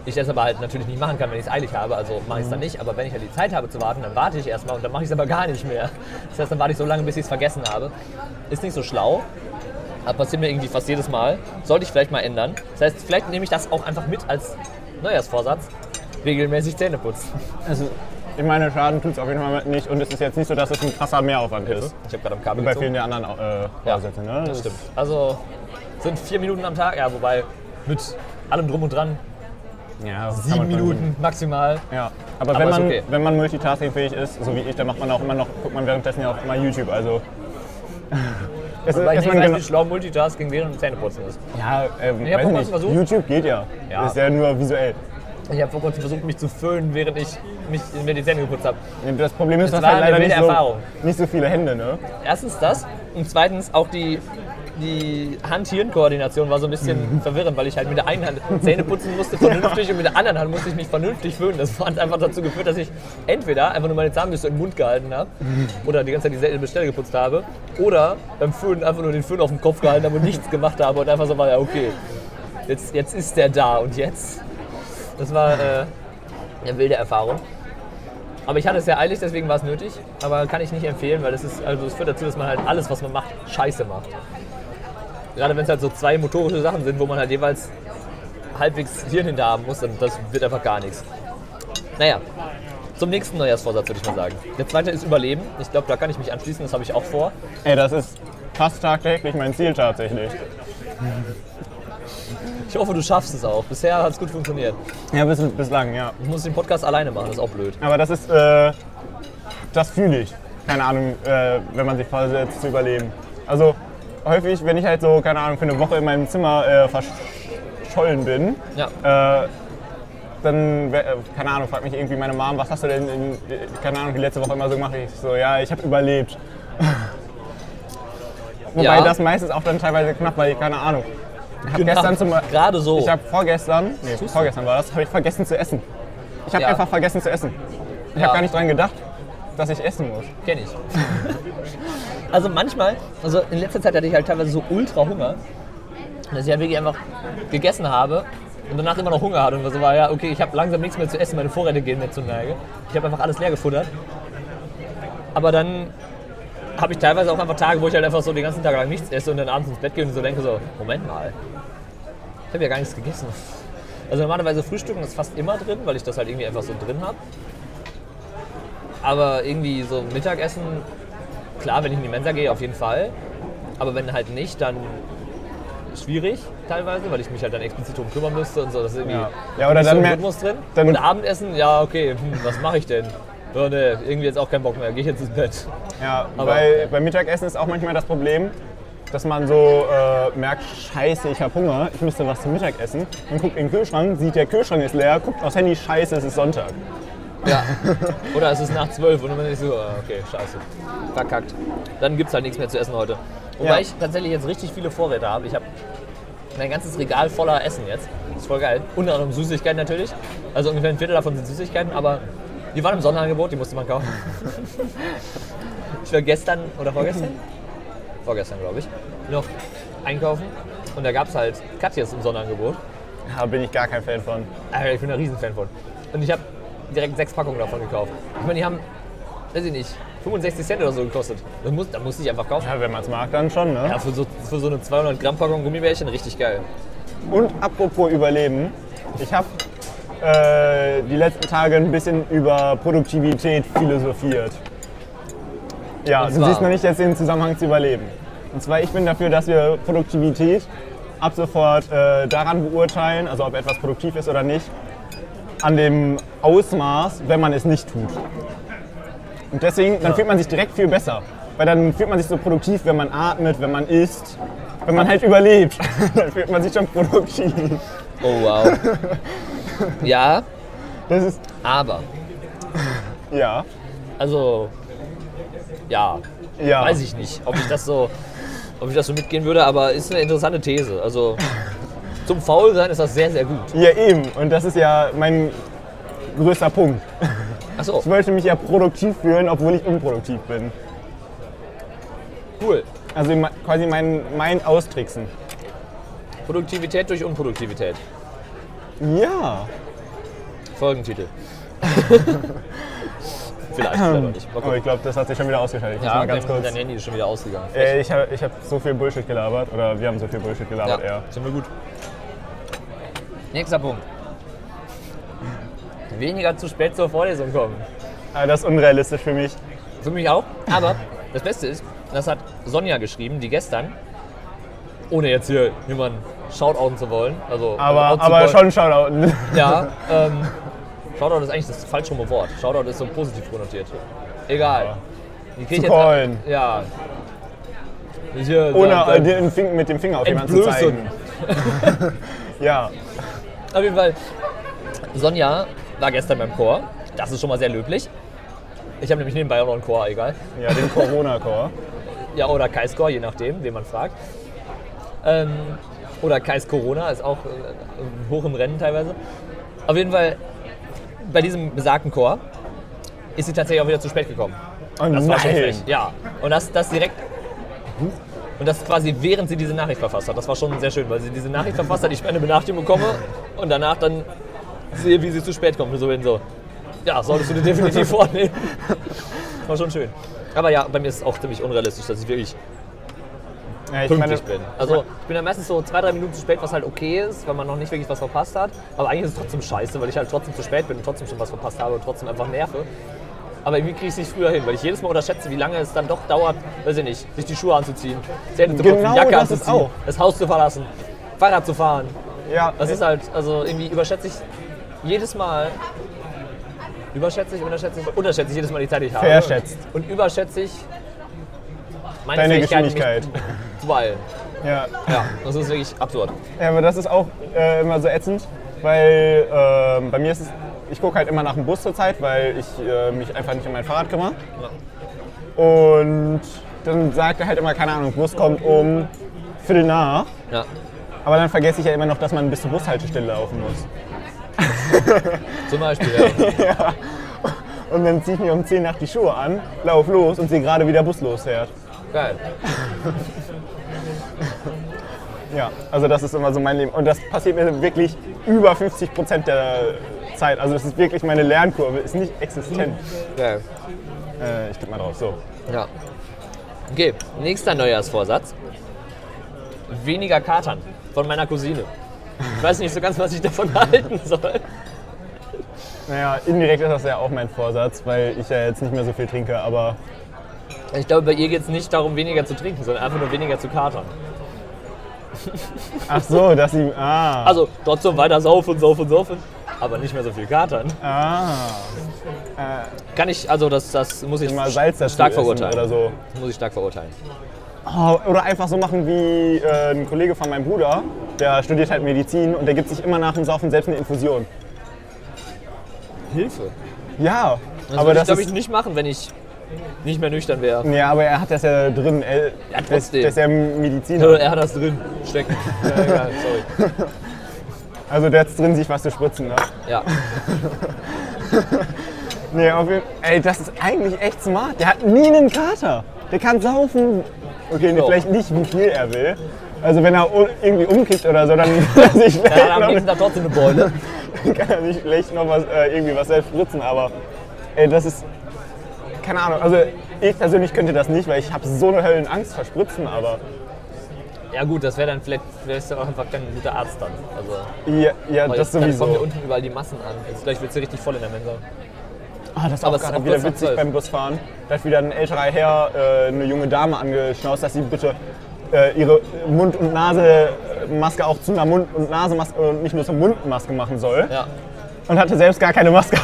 Ich das aber halt natürlich nicht machen kann, wenn ich es eilig habe, also mache ich es dann nicht. Aber wenn ich halt die Zeit habe zu warten, dann warte ich erstmal und dann mache ich es aber gar nicht mehr. Das heißt, dann warte ich so lange, bis ich es vergessen habe. Ist nicht so schlau, aber passiert mir irgendwie fast jedes Mal. Sollte ich vielleicht mal ändern. Das heißt, vielleicht nehme ich das auch einfach mit als Neujahrsvorsatz. Regelmäßig Zähne putzen. Also, ich meine, Schaden tut es auf jeden Fall nicht und es ist jetzt nicht so, dass es ein krasser Mehraufwand ist. Ich habe gerade am Kabel Wie bei gezogen. vielen der anderen äh, Vorsätze, ne? Das stimmt. Also sind vier Minuten am Tag, ja, wobei mit allem drum und dran Ja, das kann sieben man schon Minuten sehen. maximal. Ja, aber, Aber wenn, ist man, okay. wenn man multitaskingfähig ist, so wie ich, dann macht man auch immer noch, guckt man währenddessen ja auch immer YouTube. Also es, Weil ich ist nicht man weiß, gena- wie schlau Multitasking während Zähneputzen ist. ja, ähm, Ich hab weiß vor ich kurzem nicht. versucht. YouTube geht ja. Ja. Das ist ja nur visuell. Ich habe vor kurzem versucht, mich zu föhnen, während ich mich, mir die Zähne geputzt habe. Das Problem ist, Das dass war halt eine leider wilde nicht so, Erfahrung. nicht so viele Hände, ne? Erstens das und zweitens auch die, die Hand-Hirn-Koordination war so ein bisschen verwirrend, weil ich halt mit der einen Hand Zähne putzen musste, vernünftig, und mit der anderen Hand musste ich mich vernünftig föhnen. Das hat einfach dazu geführt, dass ich entweder einfach nur meine Zahnbürste im Mund gehalten habe oder die ganze Zeit dieselbe Stelle geputzt habe oder beim Föhnen einfach nur den Föhn auf den Kopf gehalten habe und nichts gemacht habe und einfach so war, ja okay, jetzt, jetzt ist der da und jetzt. Das war äh, eine wilde Erfahrung. Aber ich hatte es sehr eilig, deswegen war es nötig. Aber kann ich nicht empfehlen, weil es ist, also es führt dazu, dass man halt alles, was man macht, scheiße macht. Gerade wenn es halt so zwei motorische Sachen sind, wo man halt jeweils halbwegs Hirn hinter haben muss, dann das wird einfach gar nichts. Naja, zum nächsten Neujahrsvorsatz würde ich mal sagen. Der zweite ist Überleben. Ich glaube, da kann ich mich anschließen, das habe ich auch vor. Ey, das ist fast tagtäglich mein Ziel tatsächlich. Ich hoffe, du schaffst es auch. Bisher hat es gut funktioniert. Ja, bis, bislang, ja. Ich muss den Podcast alleine machen, das ist auch blöd. Aber das ist, äh, das fühle ich. Keine Ahnung, äh, wenn man sich vorsetzt zu überleben. Also häufig, wenn ich halt so, keine Ahnung, für eine Woche in meinem Zimmer äh, verschollen bin, Ja. äh, dann, äh, keine Ahnung, fragt mich irgendwie meine Mom, was hast du denn, in, keine Ahnung, die letzte Woche immer so gemacht? Ich so, ja, ich habe überlebt. Wobei Ja. das meistens auch dann teilweise knapp, weil ich, keine Ahnung. Ich habe Genau, gestern zum Beispiel, gerade so. ich habe vorgestern, nee, Tust du? vorgestern war das, habe ich vergessen zu essen. Ich habe Ja. einfach vergessen zu essen. Ich Ja. habe gar nicht dran gedacht, dass ich essen muss. Kenn ich. Also manchmal, also in letzter Zeit hatte ich halt teilweise so ultra Hunger, dass ich halt wirklich einfach gegessen habe und danach immer noch Hunger hatte und so war, ja okay, ich habe langsam nichts mehr zu essen, meine Vorräte gehen mir zur Neige. Ich habe einfach alles leer gefuttert. Aber dann habe ich teilweise auch einfach Tage, wo ich halt einfach so den ganzen Tag lang nichts esse und dann abends ins Bett gehe und so denke so, Moment mal, ich habe ja gar nichts gegessen. Also normalerweise Frühstücken ist fast immer drin, weil ich das halt irgendwie einfach so drin habe. Aber irgendwie so Mittagessen, klar, wenn ich in die Mensa gehe, auf jeden Fall. Aber wenn halt nicht, dann schwierig teilweise, weil ich mich halt dann explizit drum kümmern müsste und so. Das ist irgendwie Ja. Ja, oder nicht dann so ein mehr- Rhythmus drin. dann- Und Abendessen, ja okay, hm, was mache ich denn? Ja, nee, irgendwie jetzt auch keinen Bock mehr, gehe ich jetzt ins Bett. Ja, Aber- weil beim Mittagessen ist auch manchmal das Problem, dass man so äh, merkt, scheiße, ich habe Hunger, ich müsste was zum Mittag essen. Man guckt in den Kühlschrank, sieht, der Kühlschrank ist leer, guckt aufs Handy, scheiße, es ist Sonntag. Ja. Oder es ist nach zwölf und dann ist so, ah, okay, scheiße, verkackt. Dann gibt es halt nichts mehr zu essen heute. Wobei Ja. ich tatsächlich jetzt richtig viele Vorräte habe. Ich habe mein ganzes Regal voller Essen jetzt. Das ist voll geil. Unter anderem Süßigkeiten natürlich. Also ungefähr ein Viertel davon sind Süßigkeiten, aber die waren im Sonderangebot, die musste man kaufen. Ich war gestern oder vorgestern? Vorgestern, glaube ich, noch einkaufen. Und da gab es halt Katjes im Sonderangebot. Da bin ich gar kein Fan von. Alter, ich bin ein Riesenfan von. Und ich habe direkt sechs Packungen davon gekauft. Ich meine, die haben, weiß ich nicht, fünfundsechzig Cent oder so gekostet. Das muss, da musste ich einfach kaufen. Ja, wenn man es mag, dann schon, ne? Ja, für so, für so eine zweihundert Gramm Packung Gummibärchen richtig geil. Und apropos Überleben, ich habe äh, die letzten Tage ein bisschen über Produktivität philosophiert. Ja, Und du zwar? siehst noch nicht jetzt den Zusammenhang zu Überleben. Und zwar, ich bin dafür, dass wir Produktivität ab sofort äh, daran beurteilen, also ob etwas produktiv ist oder nicht, an dem Ausmaß, wenn man es nicht tut. Und deswegen, dann Ja. fühlt man sich direkt viel besser. Weil dann fühlt man sich so produktiv, wenn man atmet, wenn man isst, wenn man halt überlebt. Dann fühlt man sich schon produktiv. Oh wow. Ja, Das ist, aber, ja, also, ja, ja. weiß ich nicht, ob ich das so, ob ich das so mitgehen würde, aber ist eine interessante These. Also, zum Faulsein ist das sehr, sehr gut. Ja, eben. Und das ist ja mein größter Punkt. Achso, Ich wollte mich ja produktiv fühlen, obwohl ich unproduktiv bin. cool. Also me- quasi mein, mein Austricksen. Produktivität durch Unproduktivität. Ja. Folgentitel. Vielleicht, vielleicht auch nicht. Oh, ich glaube, das hat sich schon wieder ausgeschaltet. Ich muss Ja, mal ganz dein, kurz. dein Handy ist schon wieder ausgegangen. Äh, ich habe ich hab so viel Bullshit gelabert, oder wir haben so viel Bullshit gelabert, ja, ja. sind wir gut. Nächster Punkt. Weniger zu spät zur Vorlesung kommen. Aber das ist unrealistisch für mich. Für mich auch, aber das Beste ist, das hat Sonja geschrieben, die gestern, ohne jetzt hier jemanden shoutouten zu wollen, also Aber, out zu aber wollen. schon Shoutout. Ja, ähm, Shoutout ist eigentlich das falsche Wort. Shoutout ist so positiv konnotiert. Egal. Die krieg Zu ich callen. Jetzt, ja. Hier, Ohne dann, äh, den Finger, mit dem Finger auf jemanden zu zeigen. Ja. Auf jeden Fall, Sonja war gestern beim Chor. Das ist schon mal sehr löblich. Ich habe nämlich nebenbei auch noch einen Chor, egal. Ja, den Corona-Chor. Ja, oder Kaischor, je nachdem, wen man fragt. Ähm, oder Kais Corona ist auch äh, hoch im Rennen teilweise. Auf jeden Fall, bei diesem besagten Chor ist sie tatsächlich auch wieder zu spät gekommen. Oh Das war schon nein. frech. Ja, und das, das direkt. Und das quasi während sie diese Nachricht verfasst hat. Das war schon sehr schön, weil sie diese Nachricht verfasst hat, ich eine Benachrichtigung bekomme und danach dann sehe, wie sie zu spät kommt. So in so, ja, solltest du dir definitiv vornehmen. War schon schön. Aber ja, bei mir ist es auch ziemlich unrealistisch, dass ich wirklich Ja, ich pünktlich meine, bin. Also ich bin dann meistens so zwei, drei Minuten zu spät, was halt okay ist, weil man noch nicht wirklich was verpasst hat. Aber eigentlich ist es trotzdem scheiße, weil ich halt trotzdem zu spät bin und trotzdem schon was verpasst habe und trotzdem einfach nerve. Aber irgendwie kriege ich es nicht früher hin, weil ich jedes Mal unterschätze, wie lange es dann doch dauert, weiß ich nicht, sich die Schuhe anzuziehen, Zähne zu putzen, Genau Jacke das ist anzuziehen, auch. das Haus zu verlassen, Fahrrad zu fahren. ja, Das ist halt, also irgendwie überschätze ich jedes Mal, überschätze ich, unterschätze ich, unterschätze ich jedes Mal die Zeit, die ich habe. Verschätzt. Und überschätze ich meine Deine Fähigkeit, Geschwindigkeit. mich zu beeilen. ja. Ja, das ist wirklich absurd. Ja, aber das ist auch äh, immer so ätzend, weil äh, bei mir ist es, ich gucke halt immer nach dem Bus zur Zeit, weil ich äh, mich einfach nicht um mein Fahrrad kümmere. Und dann sagt er halt immer, keine Ahnung, Bus kommt um Viertel nach. Ja. Aber dann vergesse ich ja immer noch, dass man bis zur Bushaltestelle laufen muss. Zum Beispiel, ja. Ja. Und dann ziehe ich mir um zehn nach die Schuhe an, lauf los und sehe gerade, wie der Bus losfährt. Geil. Ja, also das ist immer so mein Leben. Und das passiert mir wirklich über fünfzig Prozent der Zeit. Also das ist wirklich meine Lernkurve, ist nicht existent. Geil. Äh, ich klick mal drauf, so. Ja. Okay, nächster Neujahrsvorsatz. Weniger Katern von meiner Cousine. Ich weiß nicht so ganz, was ich davon halten soll. Naja, indirekt ist das ja auch mein Vorsatz, weil ich ja jetzt nicht mehr so viel trinke, aber Ich glaube, bei ihr geht es nicht darum, weniger zu trinken, sondern einfach nur weniger zu katern. ach so, dass sie, ah, Also trotzdem weiter saufen, saufen, saufen, aber nicht mehr so viel katern. ah, Kann ich, also das, das muss ich mal Salz dazu stark essen verurteilen. oder so. Das muss ich stark verurteilen. Oh, oder einfach so machen wie äh, ein Kollege von meinem Bruder, der studiert halt Medizin und der gibt sich immer nach dem Saufen selbst eine Infusion. Hilfe. Ja, Das aber würde ich, das glaube ist, ich, nicht machen, wenn ich nicht mehr nüchtern wäre. ja, aber er hat das ja drin. Er, Ja, der, ist- trotzdem. der ist ja Mediziner. Er hat das drin stecken. Ja, egal, sorry. Also der hat es drin, sich was zu spritzen. Ne? Ja. Nee, auf jeden Fall. Ey, das ist eigentlich echt smart. Der hat nie einen Kater. Der kann saufen. Okay, nee, Ja. vielleicht nicht, wie viel er will. Also wenn er u- irgendwie umkippt oder so, dann kann er sich Er hat vielleicht, am noch, nächsten Tag trotzdem eine Beule. kann er sich vielleicht noch was, äh, irgendwie was selbst spritzen. Aber ey, das ist, keine Ahnung. Also ich persönlich könnte das nicht, weil ich habe so eine Höllenangst vor Spritzen. Aber Ja gut, das wäre dann vielleicht, wärst du auch einfach kein guter Arzt dann. Also, ja, ja weil das dann kommen ja sowieso. unten überall die Massen an. Jetzt gleich wird es richtig voll in der Mensa. Ah, das ist Aber auch es ist gerade auch wieder kurz nach witzig zwölf. beim Busfahren. Da hat wieder ein älterer Herr äh, eine junge Dame angeschnauzt, dass sie bitte äh, ihre Mund- und Nasemaske auch zu einer Mund- und Nasemaske und nicht nur zur Mundmaske machen soll. Ja. Und hatte selbst gar keine Maske.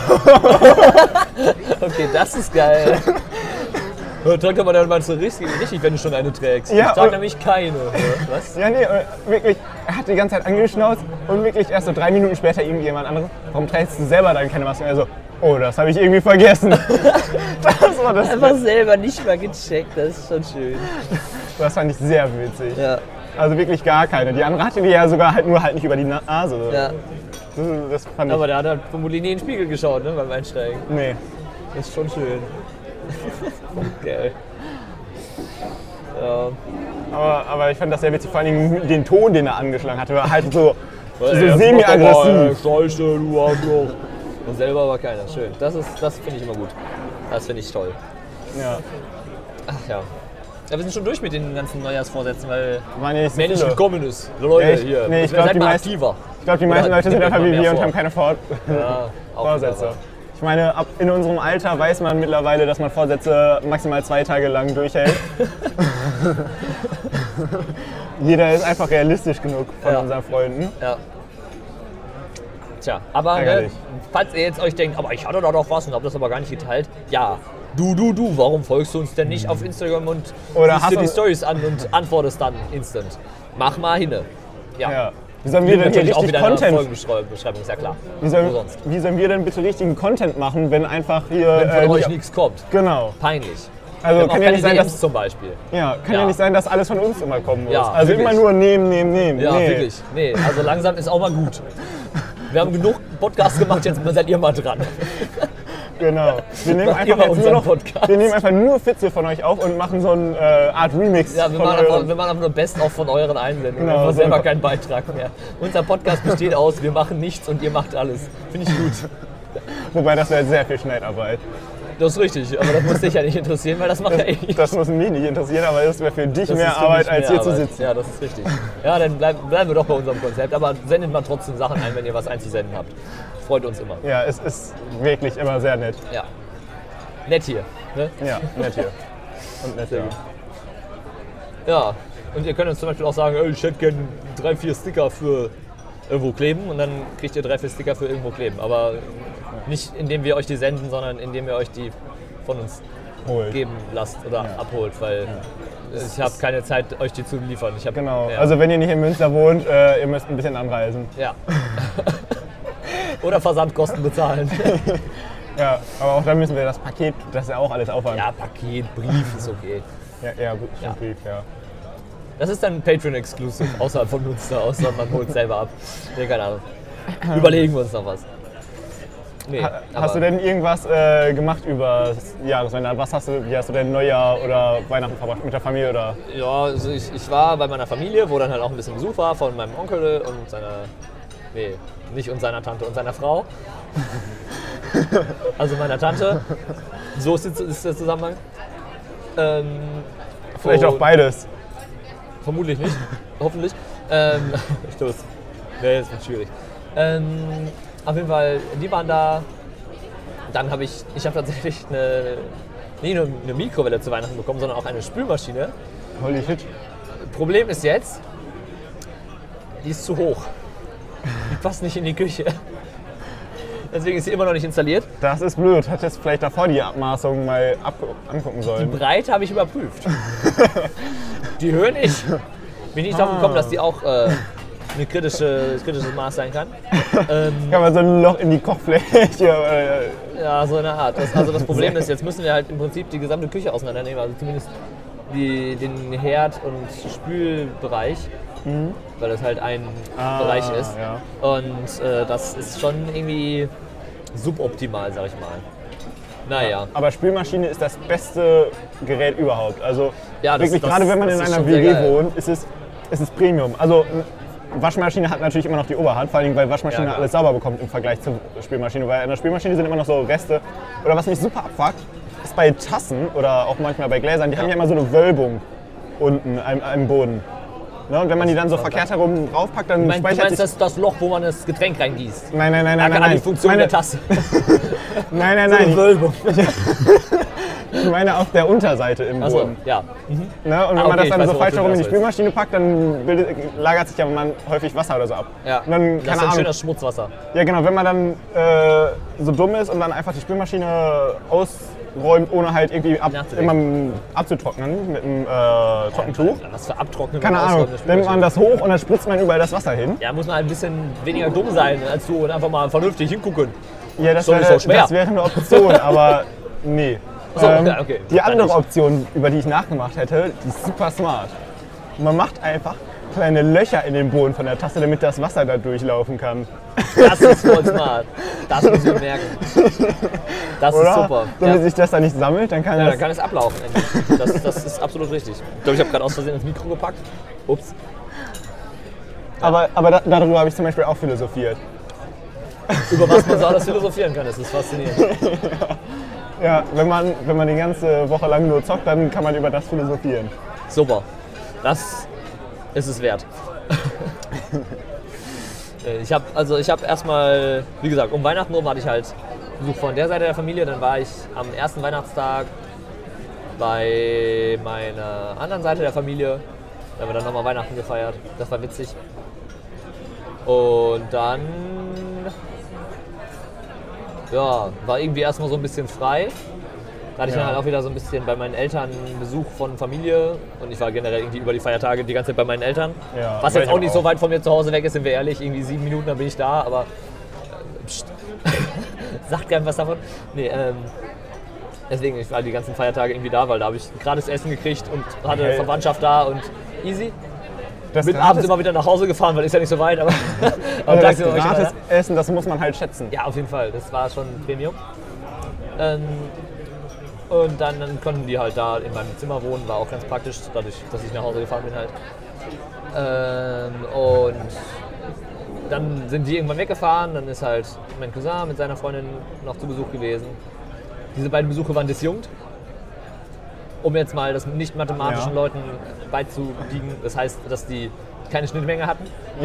Okay, das ist geil. Ja, dann kann man dann mal so richtig, richtig, wenn du schon eine trägst. Ja, ich trage und- nämlich keine. Was? Ja, nee, äh, wirklich, er hat die ganze Zeit angeschnauzt und wirklich erst so drei Minuten später irgendjemand anderes. Warum trägst du selber dann keine Maske? Und er so, oh, das habe ich irgendwie vergessen. Das war das. Einfach selber nicht mal gecheckt, das ist schon schön. Das fand ich sehr witzig. Ja, Also wirklich gar keine. Die andere hatte die ja sogar halt nur halt nicht über die Nase. ja. Das, das fand ich. Aber der hat halt vermutlich nie in den Spiegel geschaut, ne, beim Einsteigen. Nee. Das ist schon schön. Geil. Ja. Aber, aber ich fand das sehr witzig, vor allem den Ton, den er angeschlagen hatte, war halt so, so Ey, semi-aggressiv. Scheiße, du Arschloch. Und selber aber keiner. Schön. Das, ist, das finde ich immer gut. Das finde ich toll. Ja. Ach ja. Ja, wir sind schon durch mit den ganzen Neujahrsvorsätzen, weil Meine ich mehr nicht viele. gekommen ist. Leute, Ja, ich- hier. nee, ich seid glaub, die mal meisten- aktiver. Ich glaube, die meisten Oder Leute sind nehmt einfach mal wie mehr wir und vor. haben keine Vor Ja, auch Vorsätze. clever. Ich meine, ab in unserem Alter weiß man mittlerweile, dass man Vorsätze maximal zwei Tage lang durchhält. Jeder ist einfach realistisch genug von Ja. unseren Freunden. Ja. Tja, aber ne, Ärgerlich. falls ihr jetzt euch denkt, aber ich hatte da doch was und habe das aber gar nicht geteilt. Ja, du, du, du, warum folgst du uns denn nicht auf Instagram und Oder siehst hast dir die du- Stories an und antwortest dann instant? Mach mal hinne. Ja. Ja. Wie sollen wir denn hier Natürlich auch richtig wieder eine Content? Folgenbeschreibung, ist ja klar. Wie Wo sollen, sonst? wie sollen wir denn bitte richtigen Content machen, wenn einfach hier. Wenn von äh, euch die- nichts kommt. Genau. Peinlich. Also Wir haben kann auch ja nicht keine sein, D Ms dass zum Beispiel. ja, kann ja. Ja. nicht sein, dass alles von uns immer kommen muss. Ja, also wirklich. immer nur nehmen, nehmen, nehmen. Ja, nee. wirklich. Nee, also langsam ist auch mal gut. Wir haben genug Podcasts gemacht, jetzt seid ihr mal dran. Genau. Wir nehmen, Macht ihr einfach mal jetzt nur unseren noch, Podcast. wir nehmen einfach nur Fitze von euch auf und machen so eine äh, Art Remix Ja, wir von machen, einfach, euren. wir machen einfach nur Best-of von euren Einsendungen. Genau, Einfach so. selber keinen Beitrag mehr. Unser Podcast besteht aus, wir machen nichts und ihr macht alles. Finde ich gut. Wobei das wäre sehr viel Schneidarbeit. Das ist richtig, aber das muss dich ja nicht interessieren, weil das macht ja eh nicht. Das muss mich nicht interessieren, aber das wäre für dich Das mehr ist für Arbeit, mich als mehr hier zu Arbeit. sitzen. Ja, das ist richtig. Ja, dann bleib, bleiben wir doch bei unserem Konzept. Aber sendet mal trotzdem Sachen ein, wenn ihr was einzusenden habt. Freut uns immer. Ja, es ist wirklich immer sehr nett. Ja. Nett hier. Ne? Ja, nett hier. Und nett hier. Ja. Und ihr könnt uns zum Beispiel auch sagen, ey, ich hätte gerne drei, vier Sticker für irgendwo kleben und dann kriegt ihr drei, vier Sticker für irgendwo kleben. Aber nicht indem wir euch die senden, sondern indem ihr euch die von uns Holt. geben lasst oder Ja. abholt, weil ich habe keine Zeit, euch die zu liefern. Ich hab, Genau. Ja. Also wenn ihr nicht in Münster wohnt, äh, ihr müsst ein bisschen anreisen. ja. Oder Versandkosten bezahlen. Ja, aber auch dann müssen wir das Paket, das ist ja auch alles Aufwand. Ja, Paket, Brief ist okay. ja, ja, gut, Ja. Brief, ja. Das ist dann Patreon-Exclusive, außerhalb von Münster, außer man holt es selber ab. Nee, keine Ahnung. Überlegen wir uns noch was. Nee, Ha- aber Hast du denn irgendwas äh, gemacht über das Jahreswende? Was hast du, wie hast du denn Neujahr oder Weihnachten verbracht mit der Familie oder? Ja, also ich, ich war bei meiner Familie, wo dann halt auch ein bisschen Besuch war von meinem Onkel und seiner, nee, nicht und seiner Tante und seiner Frau. Also meiner Tante. So ist, die- ist der Zusammenhang. Ähm, Vielleicht auch und- beides. Vermutlich nicht, hoffentlich. Ähm, ich glaube, es- nee, das wird schwierig. Ähm, auf jeden Fall, die waren da. Dann habe ich, ich habe tatsächlich eine, nicht nur eine Mikrowelle zu Weihnachten bekommen, sondern auch eine Spülmaschine. Holy shit. Problem ist jetzt, die ist zu hoch. Die passt nicht in die Küche. Deswegen ist sie immer noch nicht installiert. Das ist blöd. Hättest du vielleicht davor die Abmaßungen mal ab angucken Die sollen. Breite habe ich überprüft. Die Höhe nicht. Bin nicht drauf gekommen, dass die auch äh, ein kritische, kritisches Maß sein kann. Ähm, Kann man so ein Loch in die Kochfläche. Äh, ja, so eine Art. Das, also das Problem ist, jetzt müssen wir halt im Prinzip die gesamte Küche auseinandernehmen. Also zumindest die, den Herd- und Spülbereich. Weil das halt ein Ah, Bereich ist. ja. Und äh, das ist schon irgendwie suboptimal, sag ich mal. Naja. aber Spülmaschine ist das beste Gerät überhaupt. Also Ja, das- wirklich, das- gerade wenn man das in ist einer schon sehr W G geil. wohnt, ist es, ist es Premium. Also eine Waschmaschine hat natürlich immer noch die Oberhand, vor allem weil Waschmaschine Ja, klar. alles sauber bekommt im Vergleich zur Spülmaschine. Weil in der Spülmaschine sind immer noch so Reste. Oder was mich super abfuckt, ist bei Tassen oder auch manchmal bei Gläsern, die haben ja immer so eine Wölbung unten am, am Boden. Ne? Und wenn man die dann so verkehrt herum draufpackt, dann Du meinst, du speichert meinst sich... das, das Loch, wo man das Getränk reingießt? Nein, nein, nein, nein, Danke nein, an die nein. Funktion meine, der Tasse. Nein, nein, So eine nein. Wölbung. Ich meine auf der Unterseite im Achso, Boden. ja. Ne? Und wenn Ah, man okay, das ich dann weiß, so worauf falsch du herum in die hinaus willst. Spülmaschine packt, dann bildet, lagert sich ja man häufig Wasser oder so ab. Ja, Und dann, das ist keine ein Ahnung. schönes Schmutzwasser. Ja genau, wenn man dann äh, so dumm ist und dann einfach die Spülmaschine ausräumt, ohne halt irgendwie ab, Nachzudenken. immer abzutrocknen mit einem äh, Trockentuch. Was für Abtrocknen. Keine beim Ahnung, Ausräumen der nimmt man das hoch und dann spritzt man überall das Wasser hin. Ja, muss man halt ein bisschen weniger dumm sein als du und einfach mal vernünftig hingucken. Ja, das Doch nicht wäre, so schwer. das wäre eine Option, aber nee. Ach so, Ähm, ja, okay. Die Dann andere nicht. Option, über die ich nachgemacht hätte, die ist super smart. Man macht einfach kleine Löcher in den Boden von der Tasse, damit das Wasser da durchlaufen kann. Das ist voll smart. Das muss ich merken. Das Oder? ist super. Damit Ja. sich das dann nicht sammelt, dann kann Ja, das... dann kann es ablaufen. endlich. Das, das ist absolut richtig. Ich glaube, ich habe gerade aus Versehen ins Mikro gepackt. Ups. Aber, aber da, darüber habe ich zum Beispiel auch philosophiert. Über was man so alles philosophieren kann, das ist faszinierend. Ja, wenn man, wenn man die ganze Woche lang nur zockt, dann kann man über das philosophieren. Super. Das ist es wert. Ich habe also ich habe erstmal, wie gesagt, um Weihnachten rum hatte ich halt Besuch von der Seite der Familie. Dann war ich am ersten Weihnachtstag bei meiner anderen Seite der Familie. Da haben wir dann nochmal Weihnachten gefeiert. Das war witzig. Und dann ja, war irgendwie erstmal so ein bisschen frei. Da hatte ich Ja. dann halt auch wieder so ein bisschen bei meinen Eltern Besuch von Familie und ich war generell irgendwie über die Feiertage die ganze Zeit bei meinen Eltern. Ja, Was war jetzt ich auch nicht auch. so weit von mir zu Hause weg ist, sind wir ehrlich, irgendwie sieben Minuten, dann bin ich da, aber äh, pst. Sagt keinem was davon. Nee, ähm, deswegen, ich war die ganzen Feiertage irgendwie da, weil da habe ich gratis Essen gekriegt und hatte Okay. Verwandtschaft da und easy. Das Bin abends immer wieder nach Hause gefahren, weil ist ja nicht so weit, aber, aber also das tagsüber war ich immer gratis da. Essen, das muss man halt schätzen. Ja, auf jeden Fall. Das war schon Premium. Ähm, und dann, dann konnten die halt da in meinem Zimmer wohnen, war auch ganz praktisch, dadurch, dass ich nach Hause gefahren bin halt. Ähm, und dann sind die irgendwann weggefahren, dann ist halt mein Cousin mit seiner Freundin noch zu Besuch gewesen. Diese beiden Besuche waren disjunkt, um jetzt mal das nicht mathematischen Ja. Leuten beizubiegen. Das heißt, dass die keine Schnittmenge hatten.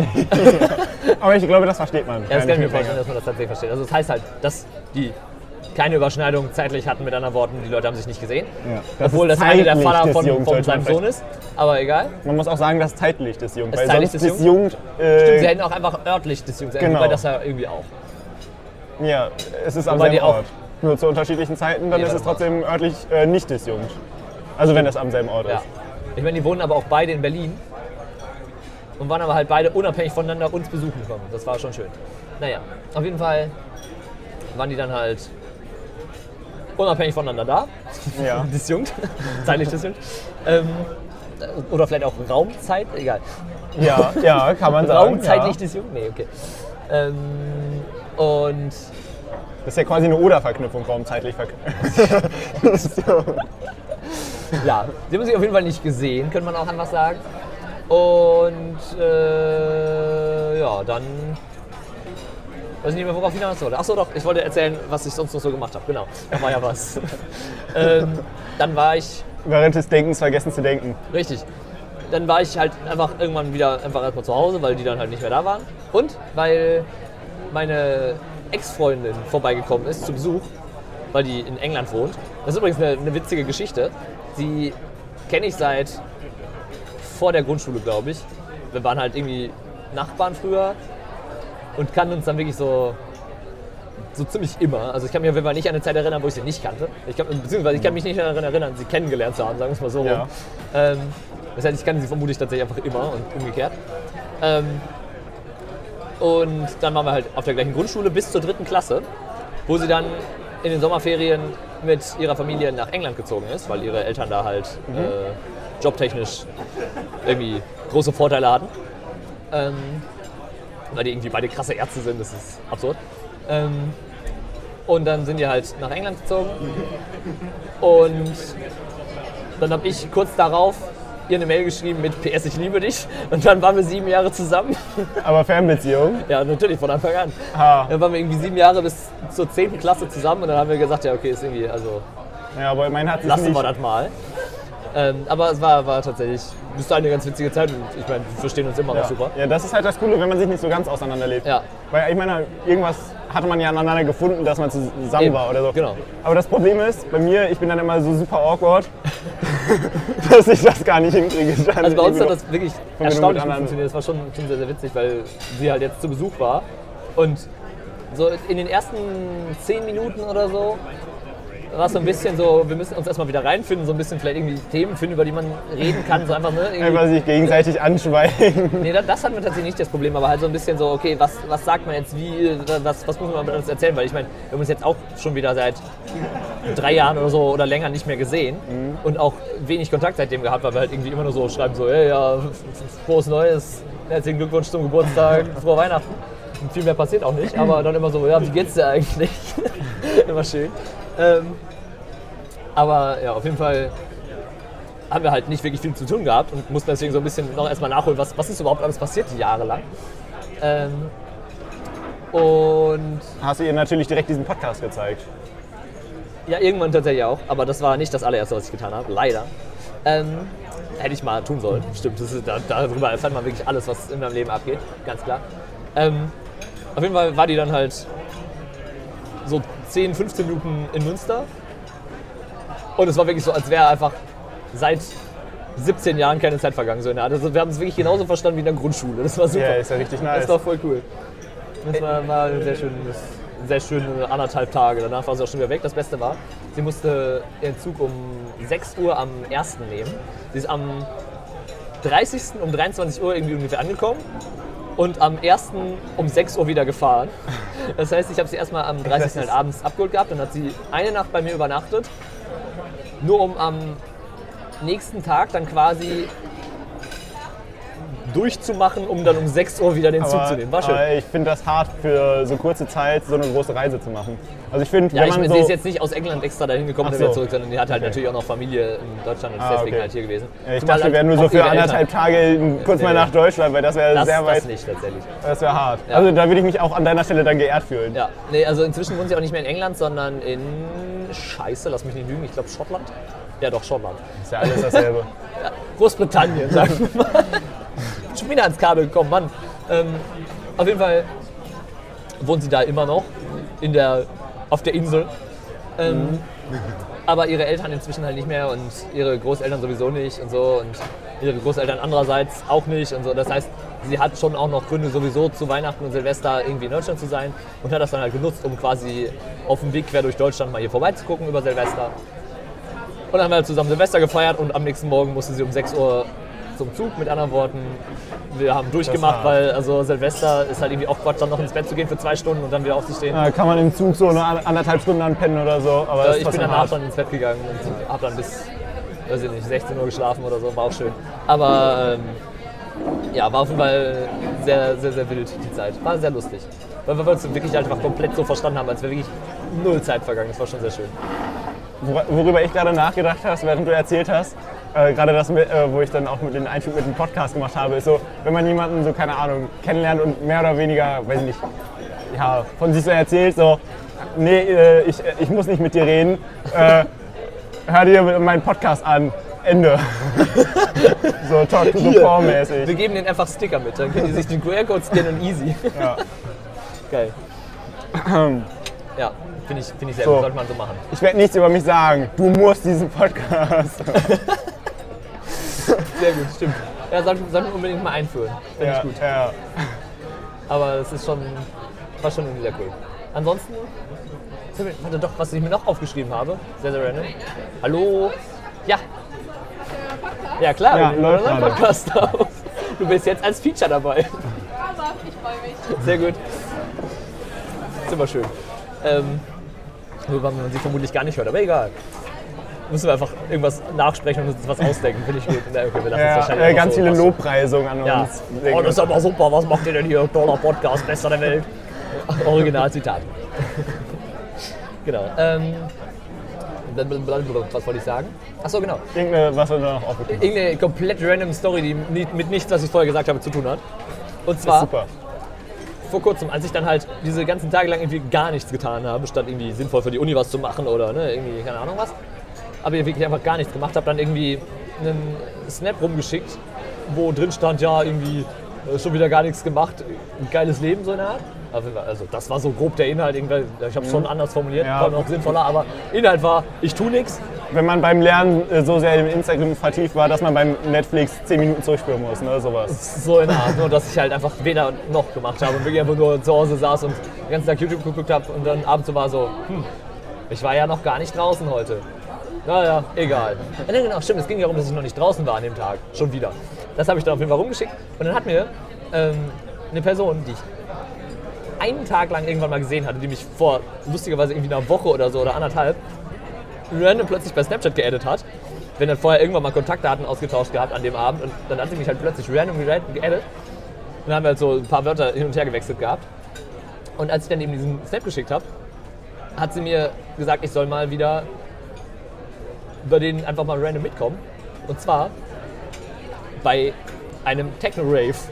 Aber ich glaube, das versteht man. Ja, das Keine kann ich mir Schnittmenge. vorstellen, dass man das tatsächlich versteht. Also das heißt halt, dass die keine Überschneidung zeitlich hatten, mit anderen Worten, die Leute haben sich nicht gesehen. Ja, das Obwohl ist das eine der zeitlich Vater von, disjunkt, von sollte man seinem Sohn ist. Aber egal. Man muss auch sagen, dass zeitlich disjunkt, Ist weil zeitlich sonst disjunkt? disjunkt, äh, Sie hätten auch einfach örtlich disjunkt sein, Genau. wobei das ja irgendwie auch. ja, es ist am Wobei die selben auch- Ort. Nur zu unterschiedlichen Zeiten, dann Nee, ist es warte trotzdem örtlich äh, nicht disjunkt. Also wenn es am selben Ort Ja. ist. Ich meine, die wohnen aber auch beide in Berlin und waren aber halt beide unabhängig voneinander uns besuchen gekommen. Das war schon schön. Naja, auf jeden Fall waren die dann halt unabhängig voneinander da. Ja. Disjunkt, zeitlich disjunkt. Ähm, oder vielleicht auch Raumzeit, egal. Ja, ja, kann man sagen. Raumzeitlich Ja. disjunkt? Nee, okay. Ähm, und Das ist ja quasi eine Oder-Verknüpfung, raumzeitlich verknüpft. ja, sie haben sich auf jeden Fall nicht gesehen, könnte man auch einfach sagen. Und äh, ja, dann weiß ich nicht mehr, worauf ich hinaus wollte. Achso, doch, ich wollte erzählen, was ich sonst noch so gemacht habe. Genau, da war ja was. ähm, dann war ich, Während des Denkens vergessen zu denken. richtig, dann war ich halt einfach irgendwann wieder einfach erstmal zu Hause, weil die dann halt nicht mehr da waren. Und weil meine Ex-Freundin vorbeigekommen ist zu Besuch, weil die in England wohnt. Das ist übrigens eine, eine witzige Geschichte. Die kenne ich seit vor der Grundschule, glaube ich. Wir waren halt irgendwie Nachbarn früher und kannten uns dann wirklich so, so ziemlich immer. Also ich kann mich auf jeden Fall nicht an eine Zeit erinnern, wo ich sie nicht kannte. Ich kann, beziehungsweise ich kann mich nicht daran erinnern, sie kennengelernt zu haben, sagen wir es mal so rum. Ja. Ähm, das heißt, ich kannte sie vermutlich tatsächlich einfach immer und umgekehrt. Ähm, und dann waren wir halt auf der gleichen Grundschule bis zur dritten Klasse, wo sie dann in den Sommerferien mit ihrer Familie nach England gezogen ist, weil ihre Eltern da halt Mhm. äh, jobtechnisch irgendwie große Vorteile hatten. Ähm, weil die irgendwie beide krasse Ärzte sind, das ist absurd. Ähm, und dann sind die halt nach England gezogen. Und dann habe ich kurz darauf ihr eine Mail geschrieben mit P S, ich liebe dich. Und dann waren wir sieben Jahre zusammen. Aber Fernbeziehung. Ja, natürlich, von Anfang an. Ha. Dann waren wir irgendwie sieben Jahre bis zur zehnten Klasse zusammen und dann haben wir gesagt, ja okay, ist irgendwie, also Ja, aber mein hat sich lassen nicht... wir das mal. Ähm, aber es war, war tatsächlich bis dahin eine ganz witzige Zeit und ich meine, wir verstehen uns immer noch Ja. super. ja, das ist halt das Coole, wenn man sich nicht so ganz auseinanderlebt. Ja. Weil ich meine, irgendwas hatte man ja aneinander gefunden, dass man zusammen Eben, war oder so. genau. Aber das Problem ist, bei mir, ich bin dann immer so super awkward, dass ich das gar nicht hinkriege. Also bei uns hat das wirklich Verbindung mit erstaunlich gut anderen. funktioniert. Das war schon, schon sehr, sehr witzig, weil sie halt jetzt zu Besuch war. Und so in den ersten zehn Minuten oder so war es so ein bisschen so, wir müssen uns erstmal wieder reinfinden, so ein bisschen vielleicht irgendwie Themen finden, über die man reden kann. So einfach, ne? Irgendwie- Einfach sich gegenseitig anschweigen. Nee, das, das hatten wir tatsächlich nicht das Problem, aber halt so ein bisschen so, okay, was, was sagt man jetzt, wie, was, was muss man uns erzählen? Weil ich meine, wir haben uns jetzt auch schon wieder seit drei Jahren oder so oder länger nicht mehr gesehen und auch wenig Kontakt seitdem gehabt, weil wir halt irgendwie immer nur so schreiben, so, hey, ja, frohes Neues, herzlichen Glückwunsch zum Geburtstag, frohe Weihnachten. Und viel mehr passiert auch nicht, aber dann immer so, ja, wie geht's dir eigentlich? Immer schön. Ähm, aber ja, auf jeden Fall haben wir halt nicht wirklich viel zu tun gehabt und mussten deswegen so ein bisschen noch erstmal nachholen, was, was ist überhaupt alles passiert die Jahre lang. Ähm, Und hast du ihr natürlich direkt diesen Podcast gezeigt? Ja, irgendwann tatsächlich auch, aber das war nicht das allererste, was ich getan habe, leider. Ähm, hätte ich mal tun sollen, stimmt, das ist, da, darüber erfährt man wirklich alles, was in meinem Leben abgeht, ganz klar. Ähm, auf jeden Fall war die dann halt so zehn, fünfzehn Minuten in Münster und es war wirklich so, als wäre einfach seit siebzehn Jahren keine Zeit vergangen. So in der Art. Also wir haben es wirklich genauso verstanden wie in der Grundschule, das war super. Ja, ist ja richtig nice. Das war voll cool. Das war, war ein sehr schönes, sehr schöne anderthalb Tage. Danach war sie auch schon wieder weg. Das Beste war, sie musste ihren Zug um sechs Uhr am ersten nehmen. Sie ist am dreißigsten um dreiundzwanzig Uhr irgendwie ungefähr angekommen und am ersten um sechs Uhr wieder gefahren. Das heißt, ich habe sie erstmal am dreißigsten halt abends abgeholt gehabt. Dann hat sie eine Nacht bei mir übernachtet, nur um am nächsten Tag dann quasi durchzumachen, um dann um sechs Uhr wieder den aber, Zug zu nehmen. War schön. Aber ich finde das hart, für so kurze Zeit so eine große Reise zu machen. Also ich finde, ja, wenn ich, man sie so ist jetzt nicht aus England extra dahin gekommen und so. wieder zurück, sondern die hat halt Okay. natürlich auch noch Familie in Deutschland und ist Ah, deswegen okay. halt hier gewesen. Ja, ich Zumal dachte, wir wären nur auch so für ihre anderthalb Eltern. Tage kurz mal Nee. nach Deutschland, weil das wäre Das, sehr weit. das nicht tatsächlich. Das wäre hart. Ja. Also da würde ich mich auch an deiner Stelle dann geehrt fühlen. Ja, nee, also inzwischen wohnt sie auch nicht mehr in England, sondern in Scheiße, lass mich nicht lügen, ich glaube Schottland. Ja doch, Schottland. Ist ja alles dasselbe. Ja, Großbritannien, sagen wir mal. Schon wieder ans Kabel gekommen, Mann. Ähm, auf jeden Fall wohnt sie da immer noch, in der, auf der Insel. Ähm, mhm. Aber ihre Eltern inzwischen halt nicht mehr und ihre Großeltern sowieso nicht und so. Und ihre Großeltern andererseits auch nicht und so. Das heißt, sie hat schon auch noch Gründe, sowieso zu Weihnachten und Silvester irgendwie in Deutschland zu sein. Und hat das dann halt genutzt, um quasi auf dem Weg quer durch Deutschland mal hier vorbeizugucken über Silvester. Und dann haben wir halt zusammen Silvester gefeiert und am nächsten Morgen musste sie um sechs Uhr zum Zug. Mit anderen Worten, wir haben durchgemacht, weil also Silvester ist halt irgendwie auch Quatsch, dann noch ins Bett zu gehen für zwei Stunden und dann wieder aufzustehen. Da kann man im Zug so eine anderthalb Stunden anpennen oder so. Aber das äh, ich bin danach dann ins Bett gegangen und habe dann bis, weiß ich nicht, sechzehn Uhr geschlafen oder so, war auch schön. Aber ähm, ja, war auf jeden Fall sehr, sehr, sehr wild die Zeit. War sehr lustig. Weil wir uns wirklich einfach komplett so verstanden haben, als wäre wirklich null Zeit vergangen. Das war schon sehr schön. Worüber ich gerade nachgedacht habe, während du erzählt hast, äh, gerade das, mit, äh, wo ich dann auch mit den Einstieg mit dem Podcast gemacht habe, ist so, wenn man jemanden so, keine Ahnung, kennenlernt und mehr oder weniger, weiß ich nicht, ja, von sich so erzählt, so, nee, äh, ich, ich muss nicht mit dir reden, äh, hör dir meinen Podcast an, Ende. So Talk to the Poor mäßig. Wir geben denen einfach Sticker mit, dann können die sich den Q R-Code scannen und easy. Ja. Geil. Ja, finde ich, find ich sehr So. gut, sollte man so machen. Ich werde nichts über mich sagen, du musst diesen Podcast. Sehr gut, stimmt. Ja, sollten sollten wir unbedingt mal einführen. Finde Ja, ich gut. ja. Aber es ist schon, war schon irgendwie sehr cool. Ansonsten, warte doch, was ich mir noch aufgeschrieben habe, sehr, sehr random. Hallo? Ja. Ja klar, Ja, wir nehmen läuft unseren gerade. Podcast auf. Du bist jetzt als Feature dabei. Aber ich freue mich. Sehr gut. Ist immer schön. Ähm, wobei man sie vermutlich gar nicht hört, aber egal. Müssen wir einfach irgendwas nachsprechen und uns was ausdenken, finde ich gut. Na, okay, wir lassen es Ja, wahrscheinlich äh, einfach ganz so viele passen. Lobpreisungen an Ja. uns. Oh, das ist aber super, was macht ihr denn hier? Toller Podcast, bester der Welt. Originalzitat. Genau. Ähm, was wollte ich sagen? Achso, genau. Irgendeine, was wir da noch aufgeschrieben haben. Irgendeine komplett random Story, die ni- mit nichts, was ich vorher gesagt habe, zu tun hat. Und Das zwar ist super. vor kurzem, als ich dann halt diese ganzen Tage lang irgendwie gar nichts getan habe, statt irgendwie sinnvoll für die Uni was zu machen oder ne, irgendwie keine Ahnung was, aber ich wirklich einfach gar nichts gemacht habe, dann irgendwie einen Snap rumgeschickt, wo drin stand, ja, irgendwie äh, schon wieder gar nichts gemacht, ein geiles Leben so in der Art. Also das war so grob der Inhalt, irgendwie, ich habe es schon anders formuliert, Ja. war noch sinnvoller, aber Inhalt war, ich tu nichts. Wenn man beim Lernen äh, so sehr im Instagram vertieft war, dass man beim Netflix zehn Minuten zurückspüren muss, ne, sowas. So in der Art, nur dass ich halt einfach weder noch gemacht habe und wirklich einfach nur zu Hause saß und den ganzen Tag YouTube geguckt habe und dann abends so war so, hm, ich war ja noch gar nicht draußen heute. Naja, egal. Ja, nee, genau, stimmt, es ging ja darum, dass ich noch nicht draußen war an dem Tag, schon wieder. Das habe ich dann auf jeden Fall rumgeschickt und dann hat mir ähm, eine Person, die ich einen Tag lang irgendwann mal gesehen hatte, die mich vor lustigerweise irgendwie einer Woche oder so oder anderthalb random plötzlich bei Snapchat geaddet hat. Wir haben dann vorher irgendwann mal Kontaktdaten ausgetauscht gehabt an dem Abend und dann hat sie mich halt plötzlich random geaddet. Und dann haben wir halt so ein paar Wörter hin und her gewechselt gehabt. Und als ich dann eben diesen Snap geschickt habe, hat sie mir gesagt, ich soll mal wieder bei denen einfach mal random mitkommen. Und zwar bei einem Techno-Rave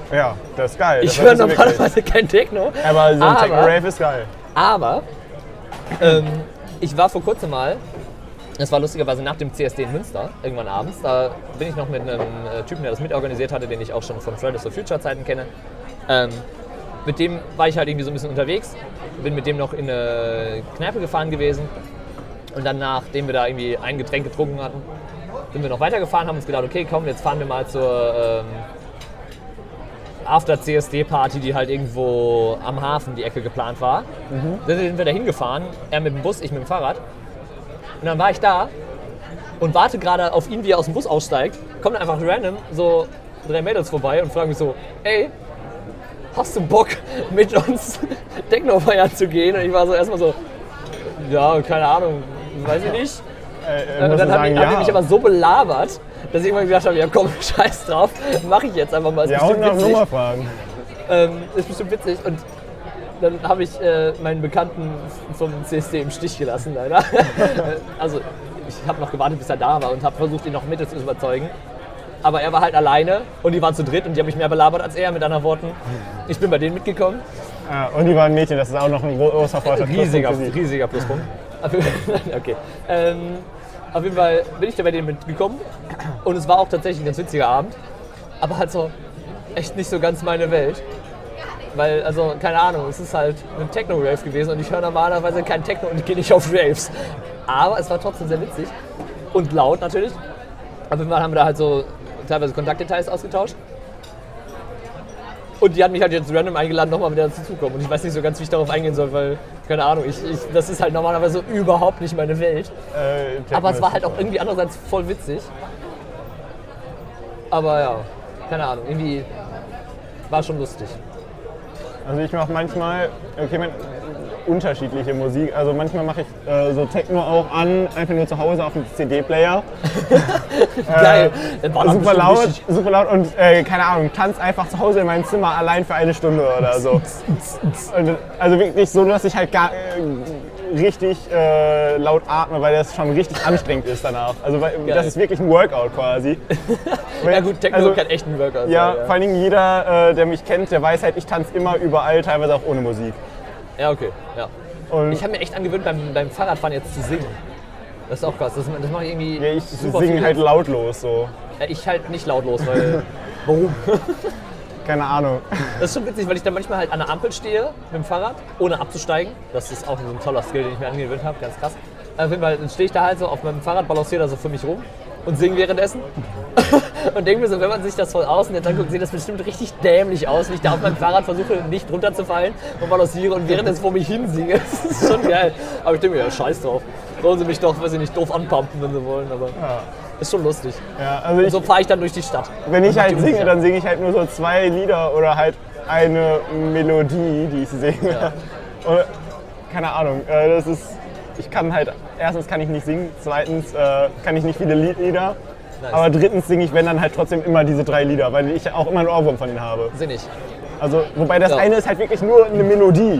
Ja, das ist geil. Ich Das höre ist wirklich- normalerweise kein Techno. Aber so ein aber- Techno-Rave ist geil. Aber ähm, ich war vor kurzem mal, das war lustigerweise nach dem C S D in Münster, irgendwann abends, da bin ich noch mit einem äh, Typen, der das mitorganisiert hatte, den ich auch schon von Fridays for Future Zeiten kenne. Ähm, mit dem war ich halt irgendwie so ein bisschen unterwegs, bin mit dem noch in eine Kneipe gefahren gewesen und dann, nachdem wir da irgendwie ein Getränk getrunken hatten, sind wir noch weitergefahren, haben uns gedacht, okay, komm, jetzt fahren wir mal zur ähm, After-C S D-Party, die halt irgendwo am Hafen die Ecke geplant war. Mhm. Dann sind wir da hingefahren, er mit dem Bus, ich mit dem Fahrrad. Und dann war ich da und warte gerade auf ihn, wie er aus dem Bus aussteigt. Kommen dann einfach random so drei Mädels vorbei und fragen mich so, ey, hast du Bock mit uns Techno feiern zu gehen? Und ich war so erstmal so, ja, keine Ahnung, weiß ich nicht. Äh, Und muss dann sagen, haben die, ja. haben die mich aber so belabert, dass ich irgendwann gedacht habe, ja komm, scheiß drauf, mache ich jetzt einfach mal. Ist Ja, und bestimmt nach witzig. Nummer fragen. Ähm, ist bestimmt witzig. Und dann habe ich äh, meinen Bekannten vom C S D im Stich gelassen, leider. Also ich habe noch gewartet, bis er da war und habe versucht, ihn noch mit zu überzeugen. Aber er war halt alleine und die waren zu dritt und die haben mich mehr belabert als er, mit anderen Worten. Ich bin bei denen mitgekommen. Ja, und die waren Mädchen, das ist auch noch ein großer Vorteil. Riesiger, für sie. riesiger Pluspunkt. Okay. Ähm, auf jeden Fall bin ich da bei denen mitgekommen und es war auch tatsächlich ein ganz witziger Abend. Aber halt so echt nicht so ganz meine Welt. Weil, also, keine Ahnung, es ist halt ein Techno-Rave gewesen und ich höre normalerweise kein Techno und ich gehe nicht auf Raves. Aber es war trotzdem sehr witzig und laut natürlich. Auf jeden Fall haben wir da halt so teilweise Kontaktdetails ausgetauscht. Und die hat mich halt jetzt random eingeladen, nochmal mit der dazuzukommen. Und ich weiß nicht so ganz, wie ich darauf eingehen soll, weil, keine Ahnung, ich, ich, das ist halt normalerweise überhaupt nicht meine Welt. Äh, Techno Aber es war ist halt auch super. irgendwie andererseits voll witzig. Aber ja, keine Ahnung, irgendwie war schon lustig. Also ich mache manchmal, okay, man, unterschiedliche Musik. Also manchmal mache ich äh, so Techno auch an, einfach nur zu Hause auf dem C D-Player. Geil, das war dann Super bestimmt laut, richtig- super laut und äh, keine Ahnung, tanz einfach zu Hause in meinem Zimmer allein für eine Stunde oder so. Und, also wirklich so, dass ich halt gar äh, richtig äh, laut atme, weil das schon richtig anstrengend ist danach. Also weil, Geil. das ist wirklich ein Workout quasi. Ja gut, Techno Also, kann echt ein Workout Ja, sein. vor allen Dingen jeder, äh, der mich kennt, der weiß halt, ich tanze immer überall, teilweise auch ohne Musik. Ja, okay. Ja. Und Ich habe mir echt angewöhnt, beim, beim Fahrradfahren jetzt zu singen. Das ist auch krass. Das, das mache ich irgendwie ja, ich super singe viel. halt lautlos so. Ja, ich halt nicht lautlos, weil... Warum? Keine Ahnung. Das ist schon witzig, weil ich dann manchmal halt an der Ampel stehe mit dem Fahrrad, ohne abzusteigen. Das ist auch so ein toller Skill, den ich mir angewöhnt habe, ganz krass. Auf jeden Fall dann stehe ich da halt so auf meinem Fahrrad, balanciere da so für mich rum und singe währenddessen. Und denke mir so, wenn man sich das von außen jetzt anguckt, sieht das bestimmt richtig dämlich aus, wie ich da auf meinem Fahrrad versuche, nicht runterzufallen und balanciere und währenddessen vor mich hinsinge. Das ist schon geil. Aber ich denke mir, ja, scheiß drauf. Sollen sie mich doch, weiß ich nicht, doof anpumpen, wenn sie wollen, aber Ja. ist schon lustig. Ja, also Und ich, so fahre ich dann durch die Stadt. wenn ich Mach halt die Musik singe, an. dann singe ich halt nur so zwei Lieder oder halt eine Melodie, die ich singe. Ja. Oder, keine Ahnung, äh, das ist, ich kann halt, erstens kann ich nicht singen, zweitens äh, kann ich nicht viele Lieder, Nice. aber drittens singe ich, wenn dann halt trotzdem immer diese drei Lieder, weil ich auch immer einen Ohrwurm von ihnen habe. Sinn ich. Also, wobei das Ja. eine ist halt wirklich nur eine Melodie.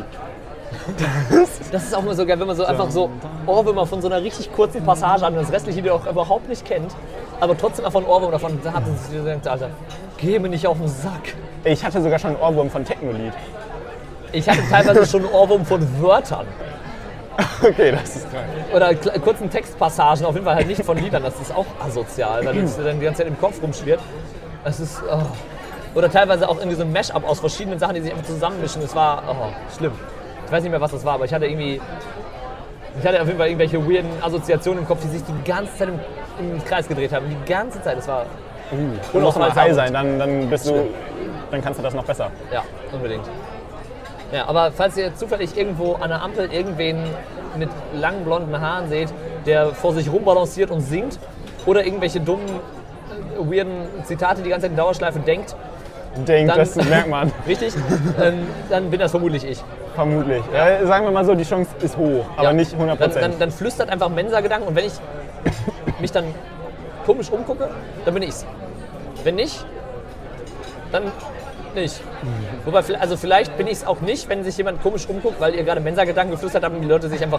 Das ist auch immer so geil, wenn man so einfach so Ohrwürmer von so einer richtig kurzen Passage hat und das restliche Lied auch überhaupt nicht kennt, aber trotzdem einfach einen Ohrwurm davon hat und sich denkt, Alter, geh mir nicht auf den Sack. Ich hatte sogar schon einen Ohrwurm von Techno-Lied. Ich hatte teilweise schon einen Ohrwurm von Wörtern Okay, das ist geil. oder kl- kurzen Textpassagen, auf jeden Fall halt nicht von Liedern, das ist auch asozial, weil das dann die ganze Zeit im Kopf rumschwirrt. Das ist, oh. Oder teilweise auch irgendwie so ein Mash-up aus verschiedenen Sachen, die sich einfach zusammenmischen, das war oh, schlimm. Ich weiß nicht mehr, was das war, aber ich hatte irgendwie, ich hatte auf jeden Fall irgendwelche weirden Assoziationen im Kopf, die sich die ganze Zeit im, im Kreis gedreht haben. Die ganze Zeit, das war Du musst mal high unaushaltsam. sein, dann, dann bist du, dann kannst du das noch besser. Ja, unbedingt. Ja, aber falls ihr zufällig irgendwo an der Ampel irgendwen mit langen blonden Haaren seht, der vor sich rumbalanciert und singt oder irgendwelche dummen, äh, weirden Zitate die ganze Zeit in Dauerschleife denkt, Denk, Dann- das merkt man, richtig, ähm, dann bin das vermutlich ich. vermutlich. Ja, sagen wir mal so, die Chance ist hoch, aber Ja. nicht hundert Dann, Prozent. dann, dann flüstert einfach Mensa-Gedanken und wenn ich mich dann komisch umgucke, dann bin ich's. Wenn nicht, dann nicht. Wobei, also vielleicht bin ich es auch nicht, wenn sich jemand komisch umguckt, weil ihr gerade Mensa-Gedanken geflüstert habt und die Leute sich einfach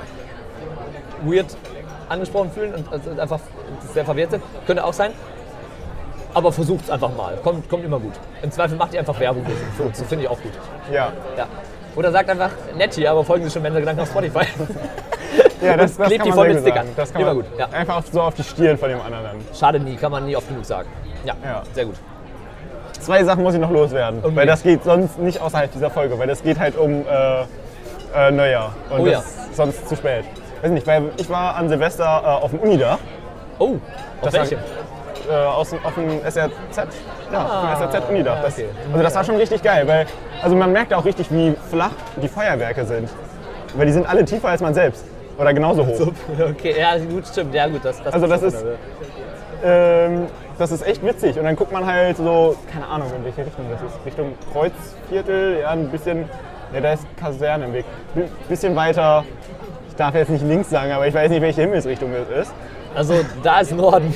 weird angesprochen fühlen und also einfach sehr verwirrt sind. Könnte auch sein. Aber versucht's einfach mal. Kommt, kommt immer gut. Im Zweifel macht ihr einfach Werbung für uns. Das finde ich auch gut. Ja. Ja. Oder sagt einfach, nett hier, aber folgen Sie schon, wenn Sie Gedanken auf Spotify. Ja, das, das klebt kann die man voll sehr mit gut Stickern. sagen. Das kann Immer man gut, ja. einfach so auf die Stirn von dem anderen dann. Schade nie, kann man nie oft genug sagen. Ja, Ja. sehr gut. Zwei Sachen muss ich noch loswerden, Okay. weil das geht sonst nicht außerhalb dieser Folge, weil das geht halt um äh, äh, Neujahr und Oh das ja. ist sonst zu spät. Weiß nicht, weil ich war an Silvester äh, auf dem Unidach, Oh, auf Das welchem? äh, aus, dem- auf dem S R Z, ja, auf dem S R Z Unidach. Das, okay. also das war schon richtig geil, weil also man merkt auch richtig, wie flach die Feuerwerke sind, weil die sind alle tiefer als man selbst oder genauso hoch. Okay, ja, gut, stimmt. Ja, gut, das, das Also das schon, ist- aber- Ähm, das ist echt witzig. Und dann guckt man halt so, keine Ahnung, in welche Richtung das ist. Richtung Kreuzviertel, ja, ein bisschen, ja, da ist Kaserne im Weg. Ein bisschen weiter, ich darf jetzt nicht links sagen, aber ich weiß nicht, welche Himmelsrichtung es ist. Also, da ist Norden.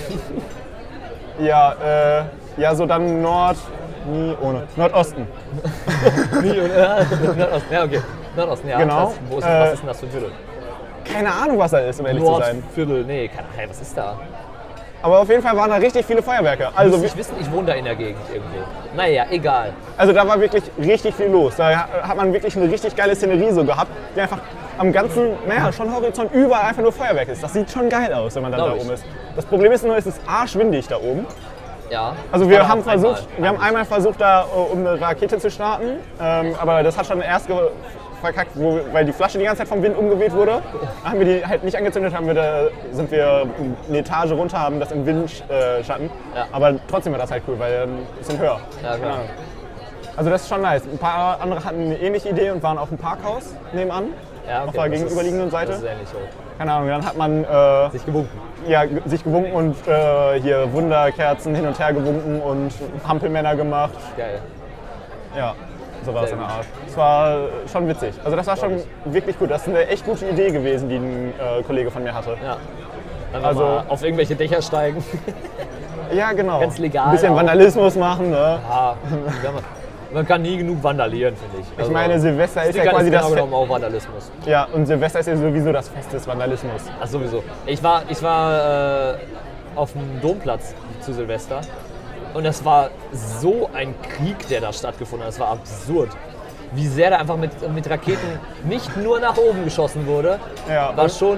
Ja, äh, ja, so dann Nord, nie ohne. Nordosten. Nie und, äh, Nordosten, ja, okay. Nordosten, ja. Genau. Das, wo ist, Äh, was ist denn das für ein Viertel? Keine Ahnung, was da ist, um ehrlich zu sein. Nordviertel, nee, keine Ahnung, was ist da? Aber auf jeden Fall waren da richtig viele Feuerwerke. Also, Muss wir- ich wissen, ich wohne da in der Gegend irgendwo. Naja, egal. Also da war wirklich richtig viel los. Da hat man wirklich eine richtig geile Szenerie so gehabt, die einfach am ganzen, naja, schon Horizont überall einfach nur Feuerwerk ist. Das sieht schon geil aus, wenn man dann Glaub da ich. oben ist. Das Problem ist nur, es ist arschwindig da oben. Ja. Also wir Aber haben auf einmal. versucht, wir haben einmal versucht, da äh, um eine Rakete zu starten, ähm, aber das hat schon erst ge- verkackt, wo, weil die Flasche die ganze Zeit vom Wind umgeweht wurde. Haben wir die halt nicht angezündet, haben wir da, sind wir eine Etage runter, haben das im Windschatten. Ja. Aber trotzdem war das halt cool, weil dann ein bisschen höher. Ja, klar. Also das ist schon nice. Ein paar andere hatten eine ähnliche Idee und waren auf dem Parkhaus nebenan, Ja, okay, auf der das gegenüberliegenden ist, Seite. Das ist ähnlich so. Keine Ahnung, dann hat man äh, Sich gewunken. ja, ge- sich gewunken und äh, hier Wunderkerzen hin und her gewunken und Hampelmänner gemacht. Geil. Ja, sowas Sehr in der gut. Art. Es war schon witzig. Also das war schon wirklich gut. Das ist eine echt gute Idee gewesen, die ein äh, Kollege von mir hatte. Ja. Einfach Also- mal auf irgendwelche Dächer steigen. Ja, genau. Ganz legal Ein bisschen auch. Vandalismus machen. Ne? Ja, ja, man, man kann nie genug vandalieren, finde ich. Also, Ich meine, Silvester ist ja Sticker quasi ist das genau Fe- genommen auch Vandalismus. Ja, und Silvester ist ja sowieso das Fest des Vandalismus. Ach sowieso. Ich war, ich war äh, auf dem Domplatz zu Silvester und das war so ein Krieg, der da stattgefunden hat. Das war absurd. Wie sehr da einfach mit, mit Raketen nicht nur nach oben geschossen wurde, Ja, war und schon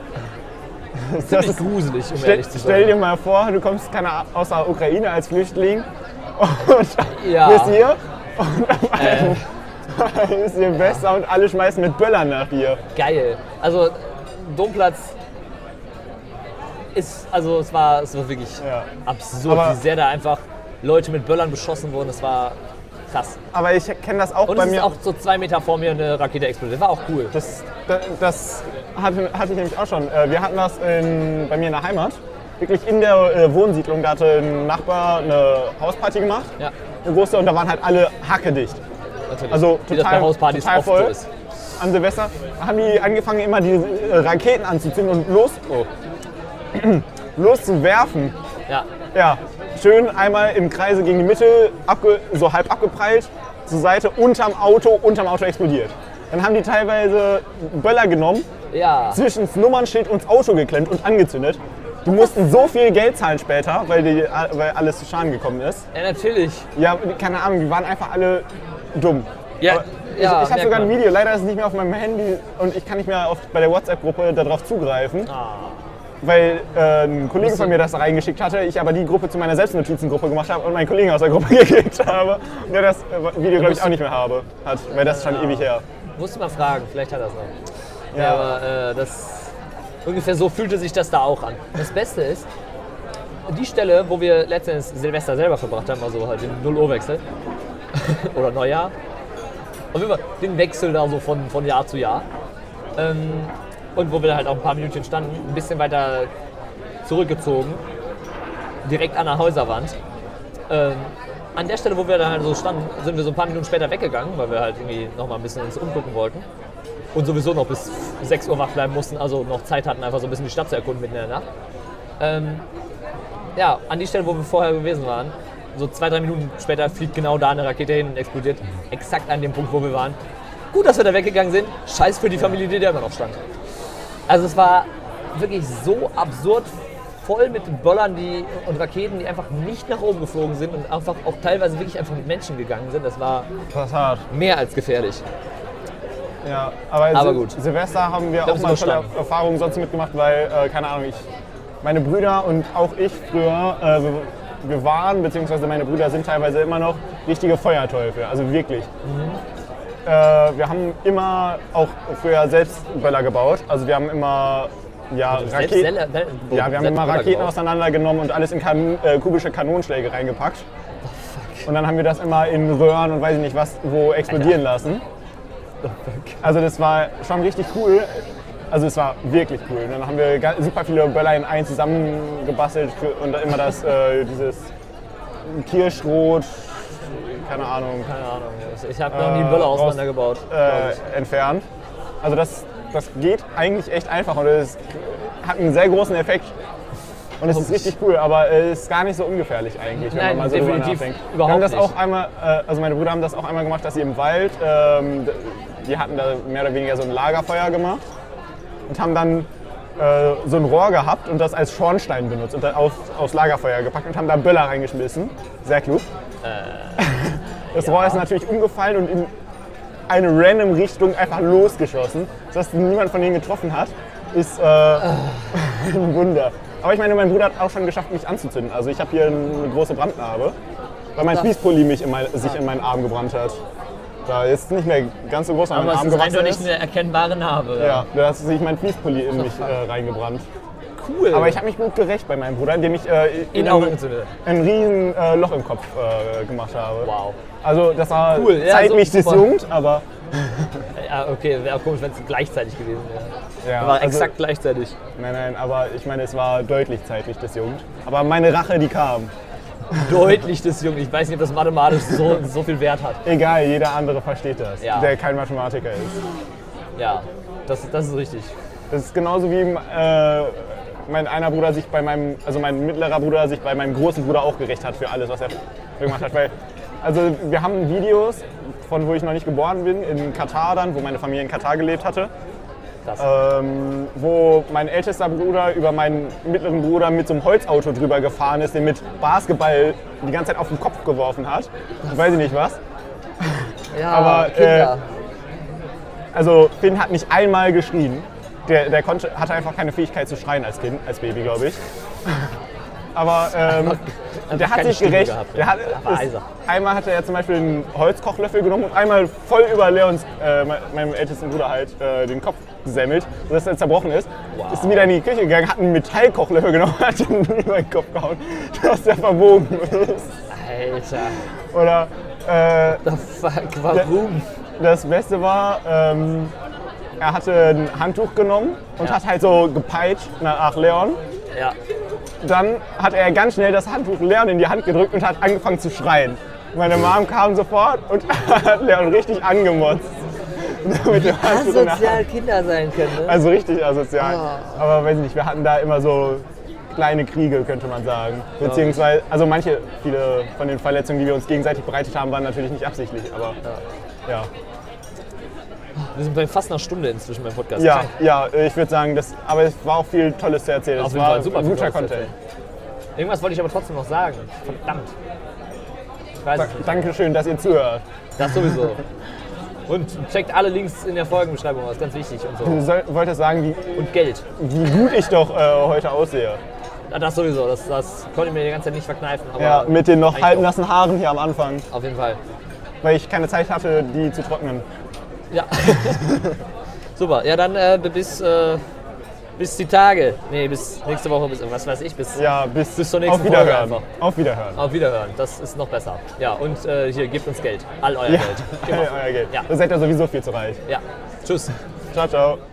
das ziemlich ist, gruselig, um stell, ehrlich zu stell dir sein. mal vor, du kommst keine, aus der Ukraine als Flüchtling und Ja. bist hier und auf Äh, einmal ist Silvester und alle schmeißen mit Böllern nach dir. geil. Also Domplatz ist, also es war, es war wirklich Ja. absurd, Aber- wie sehr da einfach Leute mit Böllern beschossen wurden. Das war krass. Aber ich kenne das auch Und bei es ist mir. auch so zwei Meter vor mir eine Rakete explodiert. War auch cool. Das, das, das hatte, hatte ich nämlich auch schon. Äh, Wir hatten das in, bei mir in der Heimat. Wirklich in der äh, Wohnsiedlung. Da hatte ein Nachbar eine Hausparty gemacht. Ja, Eine große. Und da waren halt alle hackedicht. natürlich. Also wie das bei total- Hauspartys total oft voll. so ist. An Silvester haben die angefangen, immer die äh, Raketen anzuzünden und los, oh, loszuwerfen. Ja, Ja, schön einmal im Kreise gegen die Mitte, abge, so halb abgeprallt, zur Seite, unterm Auto, unterm Auto explodiert. Dann haben die teilweise Böller genommen, ja. zwischen das Nummernschild und das Auto geklemmt und angezündet. Die mussten so viel Geld zahlen später, weil, die, weil alles zu Schaden gekommen ist. Ja, natürlich. Ja, keine Ahnung, die waren einfach alle dumm. Ja, Aber ich ja, ich habe merkt sogar ein man. Video, leider ist es nicht mehr auf meinem Handy und ich kann nicht mehr auf, bei der WhatsApp-Gruppe darauf zugreifen, Ah, weil äh, ein Kollege Musst von du- mir das reingeschickt hatte, ich aber die Gruppe zu meiner Selbstnotizengruppe gemacht habe und meinen Kollegen aus der Gruppe gekickt habe und der das äh, Video, glaube ich, auch nicht mehr habe, hat, weil das ist schon ewig her. musst du mal fragen, vielleicht hat er es noch. Ja, Ja. aber äh, das, ungefähr so fühlte sich das da auch an. Das Beste ist, die Stelle, wo wir letztens Silvester selber verbracht haben, also halt den null Uhr Wechsel oder Neujahr, auf jeden Fall den Wechsel da so von, von Jahr zu Jahr. Ähm, und wo wir halt auch ein paar Minuten standen, ein bisschen weiter zurückgezogen, direkt an der Häuserwand. Ähm, an der Stelle, wo wir dann halt so standen, sind wir so ein paar Minuten später weggegangen, weil wir halt irgendwie noch mal ein bisschen uns umgucken wollten. Und sowieso noch bis sechs Uhr wach bleiben mussten, also noch Zeit hatten, einfach so ein bisschen die Stadt zu erkunden mitten in der Nacht. Ähm, ja, an die Stelle, wo wir vorher gewesen waren, so zwei, drei Minuten später fliegt genau da eine Rakete hin und explodiert. Exakt an dem Punkt, wo wir waren. Gut, dass wir da weggegangen sind. Scheiß für die Familie, die da immer noch stand. Also es war wirklich so absurd voll mit Böllern die, und Raketen, die einfach nicht nach oben geflogen sind und einfach auch teilweise wirklich einfach mit Menschen gegangen sind. Das war Das ist hart. mehr als gefährlich. Ja, aber, Aber Sil gut. Silvester haben wir glaub, auch es mal ist tolle überstanden. Erfahrungen sonst mitgemacht, weil, äh, keine Ahnung, ich, meine Brüder und auch ich früher, äh, wir, wir waren, beziehungsweise meine Brüder sind teilweise immer noch richtige Feuerteufel, also wirklich. Mhm. Äh, wir haben immer auch früher selbst Böller gebaut, also wir haben immer ja, Selbst Raketen, Selle- Wel- ja, wir haben selbst immer Böller Raketen gebaut. auseinandergenommen und alles in kan äh, kubische Kanonenschläge reingepackt. Und dann haben wir das immer in Röhren und weiß ich nicht was, wo explodieren lassen. Also das war schon richtig cool. Also es war wirklich cool. Und dann haben wir ga- super viele Böller in einen zusammengebastelt für- und immer das, äh, dieses Kirschrot, keine Ahnung, Keine Ahnung. Ich habe noch nie Böller raus- auseinandergebaut. glaub äh, ich. entfernt. Also das, das geht eigentlich echt einfach und es hat einen sehr großen Effekt. Und es ist richtig cool, aber es ist gar nicht so ungefährlich eigentlich, wenn Nein, man mal so drüber definitiv nachdenkt. überhaupt wir haben das nicht. auch einmal, äh, also meine Brüder haben das auch einmal gemacht, dass sie im Wald, ähm, d- die hatten da mehr oder weniger so ein Lagerfeuer gemacht und haben dann äh, so ein Rohr gehabt und das als Schornstein benutzt und dann auf, aufs Lagerfeuer gepackt und haben da Böller reingeschmissen. Sehr klug. Das Rohr ist natürlich umgefallen und in eine random Richtung einfach losgeschossen, sodass niemand von denen getroffen hat, ist äh, ein Wunder. Aber ich meine, mein Bruder hat auch schon geschafft, mich anzuzünden. Also ich habe hier eine große Brandnarbe, weil mein Fließpulli mich in mein, sich in meinen Arm gebrannt hat. Da ist nicht mehr ganz so groß, aber mein Aber es Arm ist gewachsen eindeutig ist. eine erkennbare Narbe. Ja, da hat sich mein Fließpulli in mich äh, reingebrannt. Cool. Aber ich habe mich gut gerecht bei meinem Bruder, indem ich äh, In ihm Augen ein, entzündet. ein riesen äh, Loch im Kopf äh, gemacht habe. Wow. Also das war Cool, ja, zeitlich so super. disjunkt, aber Ja, okay, wäre auch komisch, wenn es gleichzeitig gewesen wäre. ja, War also- exakt gleichzeitig. Nein, nein, aber ich meine, es war deutlich zeitlich disjunkt. Aber meine Rache, die kam. Deutlich das Junge. Ich weiß nicht, ob das mathematisch so, so viel Wert hat. Egal, jeder andere versteht das, Ja. der kein Mathematiker ist. Ja, das, das ist richtig. Das ist genauso wie äh, mein einer Bruder sich bei meinem, also mein mittlerer Bruder sich bei meinem großen Bruder auch gerecht hat für alles, was er gemacht hat. Weil, also wir haben Videos, von wo ich noch nicht geboren bin, in Katar dann, wo meine Familie in Katar gelebt hatte. Krass. Ähm, wo mein ältester Bruder über meinen mittleren Bruder mit so einem Holzauto drüber gefahren ist, den mit Basketball die ganze Zeit auf den Kopf geworfen hat. Ich weiß nicht was. ja, aber, Kinder. Also Finn hat nicht einmal geschrien. Der, der konnte, hatte einfach keine Fähigkeit zu schreien als Kind, als Baby, glaube ich. Aber ähm, der hat keine sich Stimme gerecht. gehabt, Der hat, ja. War ist, heiser. einmal hatte er zum Beispiel einen Holzkochlöffel genommen und einmal voll über Leons, äh, me- meinem ältesten Bruder halt, äh, den Kopf gesemmelt, sodass er zerbrochen ist. Wow. Ist wieder in die Küche gegangen, hat einen Metallkochlöffel genommen und hat ihn über den Kopf gehauen, dass der verbogen ist. Alter, Oder äh, the fuck, warum? das Beste war, ähm, er hatte ein Handtuch genommen und Ja. hat halt so gepeitscht nach Leon. Ja, Dann hat er ganz schnell das Handtuch Leon in die Hand gedrückt und hat angefangen zu schreien. Meine Mom kam sofort und hat Leon richtig angemotzt. Mit dem Handtuch in der Hand. asozial Kinder sein können, ne? Also richtig asozial. Ah. Aber weiß nicht, wir hatten da immer so kleine Kriege, könnte man sagen. Beziehungsweise, also manche, viele von den Verletzungen, die wir uns gegenseitig bereitet haben, waren natürlich nicht absichtlich. Aber ja. Wir sind bei fast einer Stunde inzwischen beim Podcast. Ja, ja, ich würde sagen, das, aber es war auch viel Tolles zu erzählen. Auf Es jeden war Fall super viel guter Tolles zu Content. erzählen. Irgendwas wollte ich aber trotzdem noch sagen. Verdammt. Ich weiß es nicht. Dankeschön, dass ihr zuhört. Das sowieso. Und checkt alle Links in der Folgenbeschreibung aus, ganz wichtig und so. Du soll, wolltest sagen, wie, Und Geld. wie gut ich doch äh, heute aussehe. Ja, das sowieso, das, das konnte ich mir die ganze Zeit nicht verkneifen. Aber Ja, mit den noch eigentlich halben doch. nassen Haaren hier am Anfang, Auf jeden Fall. weil ich keine Zeit hatte, die zu trocknen. Ja. Super, ja dann äh, bis, äh, bis die Tage. Nee, bis nächste Woche, bis was weiß ich, bis Ja, bis, Bis zur nächsten auf Wiederhören. Folge einfach. Auf Wiederhören. auf Wiederhören. Das ist noch besser. Ja, und äh, hier, gebt uns Geld. All euer Ja, Geld. Genau. euer Geld. Ja. Ihr seid ja sowieso viel zu reich. Ja. Tschüss. Ciao, ciao.